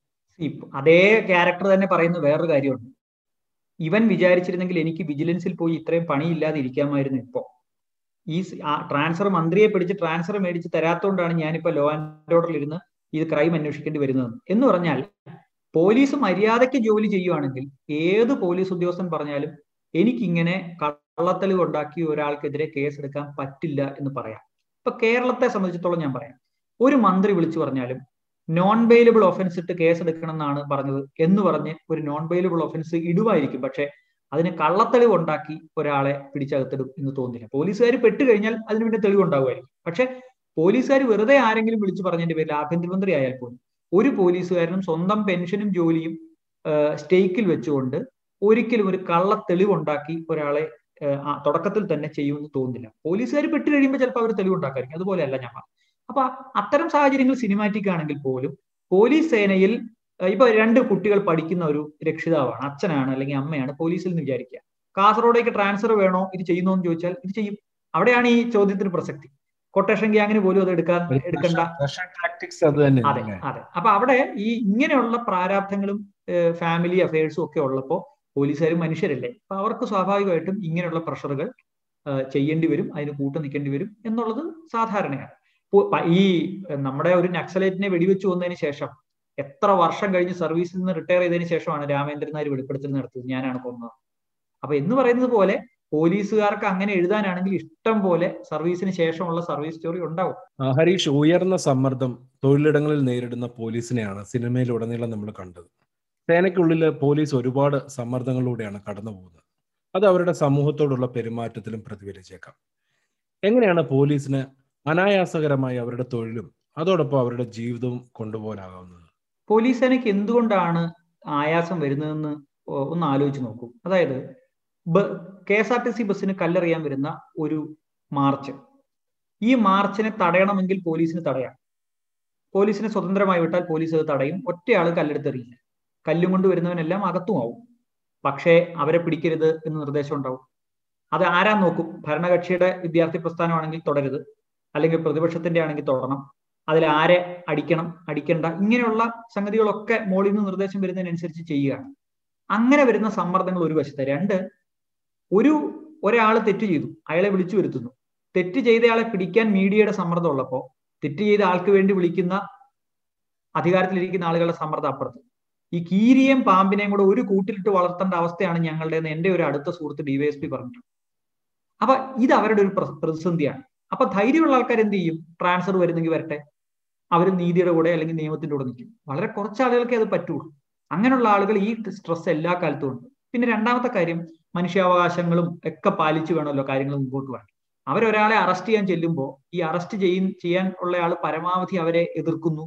അതേ ക്യാരക്ടർ തന്നെ പറയുന്ന വേറൊരു കാര്യമുണ്ട്. ഇവൻ വിചാരിച്ചിരുന്നെങ്കിൽ എനിക്ക് വിജിലൻസിൽ പോയി ഇത്രയും പണിയില്ലാതെ ഇരിക്കാമായിരുന്നു. ഇപ്പോ ഈ ട്രാൻസ്ഫർ മന്ത്രിയെ പിടിച്ച് ട്രാൻസ്ഫർ മേടിച്ച് തരാത്തോണ്ടാണ് ഞാനിപ്പോ ലോ ആൻഡ് ഓർഡറിൽ ഇരുന്ന് ഇത് ക്രൈം അന്വേഷിക്കേണ്ടി വരുന്നത് എന്ന് പറഞ്ഞാൽ, പോലീസ് മര്യാദയ്ക്ക് ജോലി ചെയ്യുവാണെങ്കിൽ ഏത് പോലീസ് ഉദ്യോഗസ്ഥൻ പറഞ്ഞാലും എനിക്കിങ്ങനെ കള്ളത്തെളിവ് ഉണ്ടാക്കി ഒരാൾക്കെതിരെ കേസെടുക്കാൻ പറ്റില്ല എന്ന് പറയാം. ഇപ്പൊ കേരളത്തെ സംബന്ധിച്ചിടത്തോളം ഞാൻ പറയാം, ഒരു മന്ത്രി വിളിച്ചു പറഞ്ഞാലും നോൺ ബെയിലബിൾ ഒഫൻസ് ഇട്ട് കേസെടുക്കണം എന്നാണ് പറഞ്ഞത് എന്ന് പറഞ്ഞ് ഒരു നോൺ ബെയിലബിൾ ഒഫൻസ് ഇടുമായിരിക്കും. പക്ഷെ അതിന് കള്ളത്തെളിവ് ഉണ്ടാക്കി ഒരാളെ പിടിച്ചകത്തിടും എന്ന് തോന്നുന്നില്ല. പോലീസുകാർ പെട്ട് കഴിഞ്ഞാൽ അതിന് പിന്നെ തെളിവ് ഉണ്ടാവുമായിരിക്കും. പക്ഷെ പോലീസുകാർ വെറുതെ ആരെങ്കിലും വിളിച്ചു പറഞ്ഞതിന്റെ പേരിൽ ആഭ്യന്തരമന്ത്രി ആയാൽ പോലും ഒരു പോലീസുകാരനും സ്വന്തം പെൻഷനും ജോലിയും സ്റ്റേക്കിൽ വെച്ചുകൊണ്ട് ഒരിക്കലും ഒരു കള്ള തെളിവുണ്ടാക്കി ഒരാളെ തുടക്കത്തിൽ തന്നെ ചെയ്യുമെന്ന് തോന്നുന്നില്ല. പോലീസുകാർ പെട്ട് കഴിയുമ്പോൾ ചിലപ്പോൾ അവർ തെളിവുണ്ടാക്കായിരിക്കും. അതുപോലെയല്ല ഞാൻ പറഞ്ഞു. അപ്പൊ അത്തരം സാഹചര്യങ്ങൾ സിനിമാറ്റിക് ആണെങ്കിൽ പോലും പോലീസ് സേനയിൽ ഇപ്പൊ രണ്ട് കുട്ടികൾ പഠിക്കുന്ന ഒരു രക്ഷിതാവാണ്, അച്ഛനാണ് അല്ലെങ്കിൽ അമ്മയാണ് പോലീസിൽ നിന്ന് വിചാരിക്കുക. കാസർഗോഡേക്ക് ട്രാൻസ്ഫർ വേണോ ഇത് ചെയ്യുന്നോ എന്ന് ചോദിച്ചാൽ ഇത് ചെയ്യും. അവിടെയാണ് ഈ ചോദ്യത്തിന് പ്രസക്തി. കൊട്ടേഷൻ ഗ്യാങ്ങിന് പോലും അത് എടുക്കാൻ എടുക്കണ്ട. അതെ അതെ അപ്പൊ അവിടെ ഈ ഇങ്ങനെയുള്ള പ്രാരാബ്ധങ്ങളും ഫാമിലി അഫയേഴ്സും ഒക്കെ ഉള്ളപ്പോ പോലീസുകാർ മനുഷ്യരല്ലേ, അപ്പൊ അവർക്ക് സ്വാഭാവികമായിട്ടും ഇങ്ങനെയുള്ള പ്രഷറുകൾ ചെയ്യേണ്ടി വരും, അതിന് കൂട്ടു നിൽക്കേണ്ടി വരും എന്നുള്ളത് സാധാരണയാണ്. ഈ നമ്മുടെ ഒരു നക്സലൈറ്റിനെ വെടിവെച്ച് കൊന്നതിന് ശേഷം എത്ര വർഷം കഴിഞ്ഞ് സർവീസിൽ നിന്ന് റിട്ടയർ ചെയ്തതിനു ശേഷമാണ് രാമേന്ദ്രൻ നായർ വെളിപ്പെടുത്തൽ നടത്തിയത്, ഞാനാണ് കൊന്നത്. അപ്പൊ എന്ന് പറയുന്നത് പോലെ പോലീസുകാർക്ക് അങ്ങനെ എഴുതാനാണെങ്കിൽ ഇഷ്ടം പോലെ സർവീസിന് ശേഷമുള്ള സർവീസ് സ്റ്റോറി ഉണ്ടാവും. ഹരീഷ്, ഉയർന്ന സമ്മർദ്ദം തൊഴിലിടങ്ങളിൽ നേരിടുന്ന പോലീസിനെയാണ് സിനിമയിലുടനീളം നമ്മൾ കണ്ടത്. സേനയ്ക്കുള്ളിൽ പോലീസ് ഒരുപാട് സമ്മർദ്ദങ്ങളിലൂടെയാണ് കടന്നു പോകുന്നത്. അത് അവരുടെ സമൂഹത്തോടുള്ള പെരുമാറ്റത്തിലും പ്രതിഫലിച്ചേക്കാം. എങ്ങനെയാണ് പോലീസിന് അനായാസകരമായി അവരുടെ തൊഴിലും അതോടൊപ്പം അവരുടെ ജീവിതവും കൊണ്ടുപോകാനാകുന്നത്? പോലീസ് സേനയ്ക്ക് എന്തുകൊണ്ടാണ് ആയാസം വരുന്നതെന്ന് ഒന്ന് ആലോചിച്ച് നോക്കൂ. അതായത് K S R T C ബസ്സിന് കല്ലെറിയാൻ വരുന്ന ഒരു മാർച്ച്, ഈ മാർച്ചിനെ തടയണമെങ്കിൽ പോലീസിന് തടയാം. പോലീസിനെ സ്വതന്ത്രമായി വിട്ടാൽ പോലീസ് അത് തടയും. ഒറ്റയാള് കല്ലെടുത്തെറിയില്ല. കല്ലും കൊണ്ട് വരുന്നവനെല്ലാം അകത്തുമാവും. പക്ഷേ അവരെ പിടിക്കരുത് എന്ന് നിർദ്ദേശം ഉണ്ടാവും. അത് ആരാ നോക്കും? ഭരണകക്ഷിയുടെ വിദ്യാർത്ഥി പ്രസ്ഥാനമാണെങ്കിൽ തുടരുത്, അല്ലെങ്കിൽ പ്രതിപക്ഷത്തിന്റെ ആണെങ്കിൽ തുടരണം, അതിൽ ആരെ അടിക്കണം അടിക്കണ്ട, ഇങ്ങനെയുള്ള സംഗതികളൊക്കെ മോളിൽ നിന്ന് നിർദ്ദേശം വരുന്നതിനനുസരിച്ച് ചെയ്യുകയാണ്. അങ്ങനെ വരുന്ന സമ്മർദ്ദങ്ങൾ ഒരു വശത്തെ. രണ്ട്, ഒരു ഒരാൾ തെറ്റ് ചെയ്തു, അയാളെ വിളിച്ചു വരുത്തുന്നു. തെറ്റ് ചെയ്തയാളെ പിടിക്കാൻ മീഡിയയുടെ സമ്മർദ്ദം ഉള്ളപ്പോൾ തെറ്റ് ചെയ്ത ആൾക്ക് വേണ്ടി വിളിക്കുന്ന അധികാരത്തിലിരിക്കുന്ന ആളുകളുടെ സമ്മർദ്ദം അപ്പുറത്ത്. ഈ കീരിയെയും പാമ്പിനെയും കൂടെ ഒരു കൂട്ടിലിട്ട് വളർത്തേണ്ട അവസ്ഥയാണ് ഞങ്ങളുടെ എന്ന് എൻ്റെ ഒരു അടുത്ത സുഹൃത്ത് ഡിവൈഎസ്പി പറഞ്ഞിട്ടുണ്ട്. അപ്പൊ ഇത് അവരുടെ ഒരു പ്രതിസന്ധിയാണ്. അപ്പൊ ധൈര്യമുള്ള ആൾക്കാർ എന്ത് ചെയ്യും? ട്രാൻസ്ഫർ വരുന്നെങ്കിൽ വരട്ടെ, അവർ നീതിയുടെ കൂടെ അല്ലെങ്കിൽ നിയമത്തിന്റെ കൂടെ നിൽക്കും. വളരെ കുറച്ച് ആളുകൾക്കേ അത് പറ്റുള്ളൂ. അങ്ങനെയുള്ള ആളുകൾ ഈ സ്ട്രെസ് എല്ലാ കാലത്തും ഉണ്ട്. പിന്നെ രണ്ടാമത്തെ കാര്യം, മനുഷ്യാവകാശങ്ങളും ഒക്കെ പാലിച്ചു വേണമല്ലോ കാര്യങ്ങൾ മുമ്പോട്ട് പോകാൻ. അവരൊരാളെ അറസ്റ്റ് ചെയ്യാൻ ചെല്ലുമ്പോൾ ഈ അറസ്റ്റ് ചെയ്യ ചെയ്യാൻ ഉള്ള ആൾ പരമാവധി അവരെ എതിർക്കുന്നു,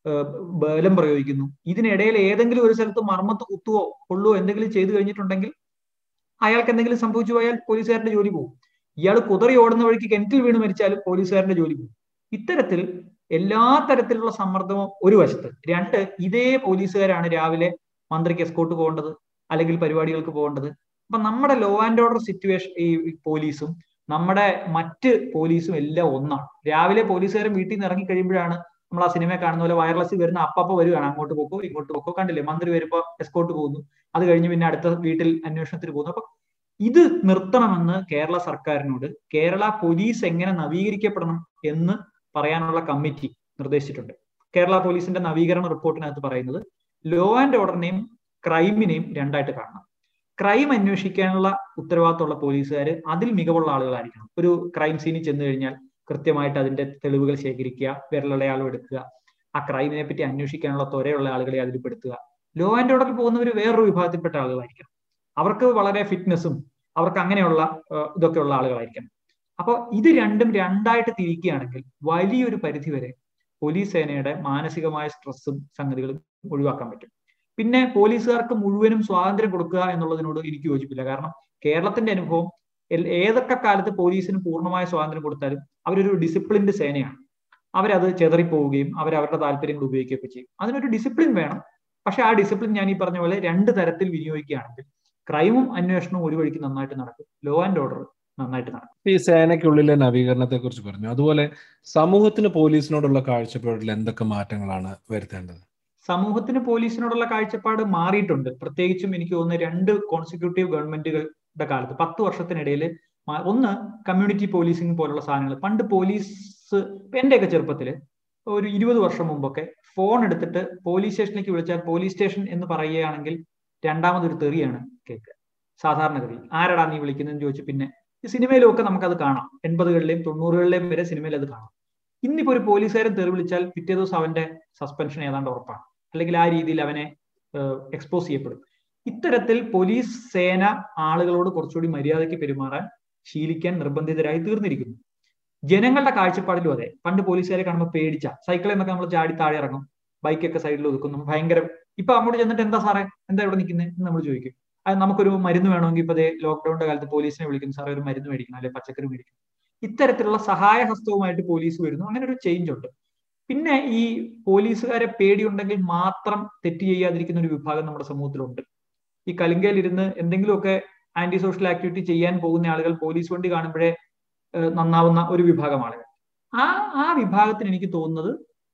ബലം പ്രയോഗിക്കുന്നു. ഇതിനിടയിൽ ഏതെങ്കിലും ഒരു സ്ഥലത്ത് മർമ്മത്ത് കുത്തുവോ കൊള്ളുവോ എന്തെങ്കിലും ചെയ്തു കഴിഞ്ഞിട്ടുണ്ടെങ്കിൽ അയാൾക്ക് എന്തെങ്കിലും സംഭവിച്ചു പോയാൽ പോലീസുകാരന്റെ ജോലി പോകും. ഇയാൾ കുതറി ഓടുന്ന വഴിക്ക് കിണറ്റിൽ വീണ് മരിച്ചാലും പോലീസുകാരന്റെ ജോലി പോകും. ഇത്തരത്തിൽ എല്ലാ തരത്തിലുള്ള സമ്മർദ്ദവും ഒരു വശത്ത്. രണ്ട്, ഇതേ പോലീസുകാരാണ് രാവിലെ മന്ത്രിക്ക് എസ്കോട്ട് പോകേണ്ടത് അല്ലെങ്കിൽ പരിപാടികൾക്ക് പോകേണ്ടത്. അപ്പൊ നമ്മുടെ ലോ ആൻഡ് ഓർഡർ സിറ്റുവേഷൻ, ഈ പോലീസും നമ്മുടെ മറ്റ് പോലീസും എല്ലാം ഒന്നാണ്. രാവിലെ പോലീസുകാരൻ വീട്ടിൽ നിന്ന് ഇറങ്ങി കഴിയുമ്പോഴാണ് നമ്മൾ ആ സിനിമ കാണുന്ന പോലെ വയർലെസ് വരുന്ന അപ്പപ്പോ വരുവാണ്, അങ്ങോട്ട് പോക്കോ ഇങ്ങോട്ട് പോക്കോ. കണ്ടില്ലേ, മന്ത്രി വരുമ്പോ എസ്കോട്ട് പോകുന്നു, അത് കഴിഞ്ഞ് പിന്നെ അടുത്ത വീട്ടിൽ അന്വേഷണത്തിന് പോകുന്നു. അപ്പൊ ഇത് നിർത്തണമെന്ന് കേരള സർക്കാരിനോട് കേരള പോലീസ് എങ്ങനെ നവീകരിക്കപ്പെടണം എന്ന് പറയാനുള്ള കമ്മിറ്റി നിർദ്ദേശിച്ചിട്ടുണ്ട്. കേരള പോലീസിന്റെ നവീകരണ റിപ്പോർട്ടിനകത്ത് പറയുന്നത് ലോ ആൻഡ് ഓർഡറിനെയും ക്രൈമിനെയും രണ്ടായിട്ട് കാണണം. ക്രൈം അന്വേഷിക്കാനുള്ള ഉത്തരവാദിത്തമുള്ള പോലീസുകാർ അതിൽ മികവുള്ള ആളുകളായിരിക്കണം. ഒരു ക്രൈം സീനിൽ ചെന്ന് കഴിഞ്ഞാൽ കൃത്യമായിട്ട് അതിന്റെ തെളിവുകൾ ശേഖരിക്കുക, വിരലടയാളം എടുക്കുക, ആ ക്രൈമിനെ പറ്റി അന്വേഷിക്കാനുള്ള ത്വരയുള്ള ആളുകളെ അതിൽ പെടുത്തുക. ലോ ആൻഡ് ഓർഡറിൽ പോകുന്നവർ വേറൊരു വിഭാഗത്തിൽപ്പെട്ട ആളുകളായിരിക്കണം. അവർക്ക് വളരെ ഫിറ്റ്നസും അവർക്ക് അങ്ങനെയുള്ള ഇതൊക്കെ ഉള്ള ആളുകളായിരിക്കണം. അപ്പോൾ ഇത് രണ്ടും രണ്ടായിട്ട് തിരിക്കുകയാണെങ്കിൽ വലിയൊരു പരിധിവരെ പോലീസ് സേനയുടെ മാനസികമായ സ്ട്രെസ്സും സംഗതികളും ഒഴിവാക്കാൻ പറ്റും. പിന്നെ പോലീസുകാർക്ക് മുഴുവനും സ്വാതന്ത്ര്യം കൊടുക്കുക എന്നുള്ളതിനോട് എനിക്ക് യോജിപ്പില്ല. കാരണം കേരളത്തിന്റെ അനുഭവം ഏതൊക്കെ കാലത്ത് പോലീസിന് പൂർണ്ണമായ സ്വാതന്ത്ര്യം കൊടുത്താലും അവരൊരു ഡിസിപ്ലിൻഡ് സേനയാണ്. അവരത് ചെതറിപ്പോവുകയും അവരവരുടെ താല്പര്യങ്ങൾ ഉപയോഗിക്കുകയൊക്കെ ചെയ്യും. അതിനൊരു ഡിസിപ്ലിൻ വേണം. പക്ഷെ ആ ഡിസിപ്ലിൻ ഞാൻ ഈ പറഞ്ഞ പോലെ രണ്ട് തരത്തിൽ വിനിയോഗിക്കുകയാണെങ്കിൽ ക്രൈമും അന്വേഷണവും ഒരു വഴിക്ക് നന്നായിട്ട് നടക്കും, ലോ ആൻഡ് ഓർഡർ നന്നായിട്ട് നടക്കും. ഈ സേനയ്ക്കുള്ളിലെ നവീകരണത്തെ കുറിച്ച് പറഞ്ഞു. അതുപോലെ സമൂഹത്തിന് പോലീസിനോടുള്ള കാഴ്ചപ്പാടിൽ എന്തൊക്കെ മാറ്റങ്ങളാണ് വരുത്തേണ്ടത്? സമൂഹത്തിന് പോലീസിനോടുള്ള കാഴ്ചപ്പാട് മാറിയിട്ടുണ്ട്. പ്രത്യേകിച്ചും എനിക്ക് തോന്നുന്നു രണ്ട് കോൺസിക്യൂട്ടീവ് ഗവൺമെന്റുകളുടെ കാലത്ത് പത്ത് വർഷത്തിനിടയിൽ ഒന്ന് കമ്മ്യൂണിറ്റി പോലീസിംഗ് പോലുള്ള സാധനങ്ങൾ. പണ്ട് പോലീസ്, എന്റെയൊക്കെ ചെറുപ്പത്തിൽ ഒരു ഇരുപത് വർഷം മുമ്പൊക്കെ ഫോൺ എടുത്തിട്ട് പോലീസ് സ്റ്റേഷനിലേക്ക് വിളിച്ചാൽ പോലീസ് സ്റ്റേഷൻ എന്ന് പറയുകയാണെങ്കിൽ രണ്ടാമതൊരു തെറിയാണ് കേൾക്കുക. സാധാരണഗതി ആരടാ നീ വിളിക്കുന്നതെന്ന് ചോദിച്ചു. പിന്നെ ഈ സിനിമയിലും ഒക്കെ നമുക്കത് കാണാം, എൺപതുകളിലെയും തൊണ്ണൂറുകളിലെയും വരെ സിനിമയിൽ അത് കാണാം. ഇന്നിപ്പോ ഒരു പോലീസുകാരൻ തെറി വിളിച്ചാൽ പിറ്റേ ദിവസം അവന്റെ സസ്പെൻഷൻ ഏതാണ്ട് ഉറപ്പാണ്, അല്ലെങ്കിൽ ആ രീതിയിൽ അവനെ എക്സ്പോസ് ചെയ്യപ്പെടും. ഇത്തരത്തിൽ പോലീസ് സേന ആളുകളോട് കുറച്ചുകൂടി മര്യാദയ്ക്ക് പെരുമാറാൻ ശീലിക്കാൻ നിർബന്ധിതരായി തീർന്നിരിക്കുന്നു. ജനങ്ങളുടെ കാഴ്ചപ്പാടിലും അതെ. പണ്ട് പോലീസുകാരെ കാണുമ്പോൾ പേടിച്ച സൈക്കിളിൽ നിന്നൊക്കെ നമ്മൾ ചാടി താഴെ ഇറങ്ങും, ബൈക്കൊക്കെ സൈഡിൽ ഒതുക്കും, ഭയങ്കര. ഇപ്പൊ അങ്ങോട്ട് ചെന്നിട്ട് എന്താ സാറേ എന്താ ഇവിടെ നിൽക്കുന്നത് എന്ന് നമ്മൾ ചോദിക്കും. അത് നമുക്കൊരു മരുന്ന് വേണമെങ്കിൽ ഇപ്പൊ ലോക്ക്ഡൌണിന്റെ കാലത്ത് പോലീസിനെ വിളിക്കും, സാറേ ഒരു മരുന്ന് മേടിക്കണം, അല്ലെങ്കിൽ പച്ചക്കറി മേടിക്കണം. ഇത്തരത്തിലുള്ള സഹായ ഹസ്തവുമായിട്ട് പോലീസ് വരുന്നു. അങ്ങനെ ഒരു ചേഞ്ച് ഉണ്ട്. പിന്നെ ഈ പോലീസുകാരെ പേടിയുണ്ടെങ്കിൽ മാത്രം തെറ്റ് ചെയ്യാതിരിക്കുന്ന ഒരു വിഭാഗം നമ്മുടെ സമൂഹത്തിലുണ്ട്. ഈ കലിങ്കയിലിരുന്ന് എന്തെങ്കിലുമൊക്കെ ആന്റി സോഷ്യൽ ആക്ടിവിറ്റി ചെയ്യാൻ പോകുന്ന ആളുകൾ പോലീസ് വണ്ടി കാണുമ്പോഴേ നന്നാവുന്ന ഒരു വിഭാഗം ആളുകൾ. ആ ആ വിഭാഗത്തിന് എനിക്ക് തോന്നുന്നത്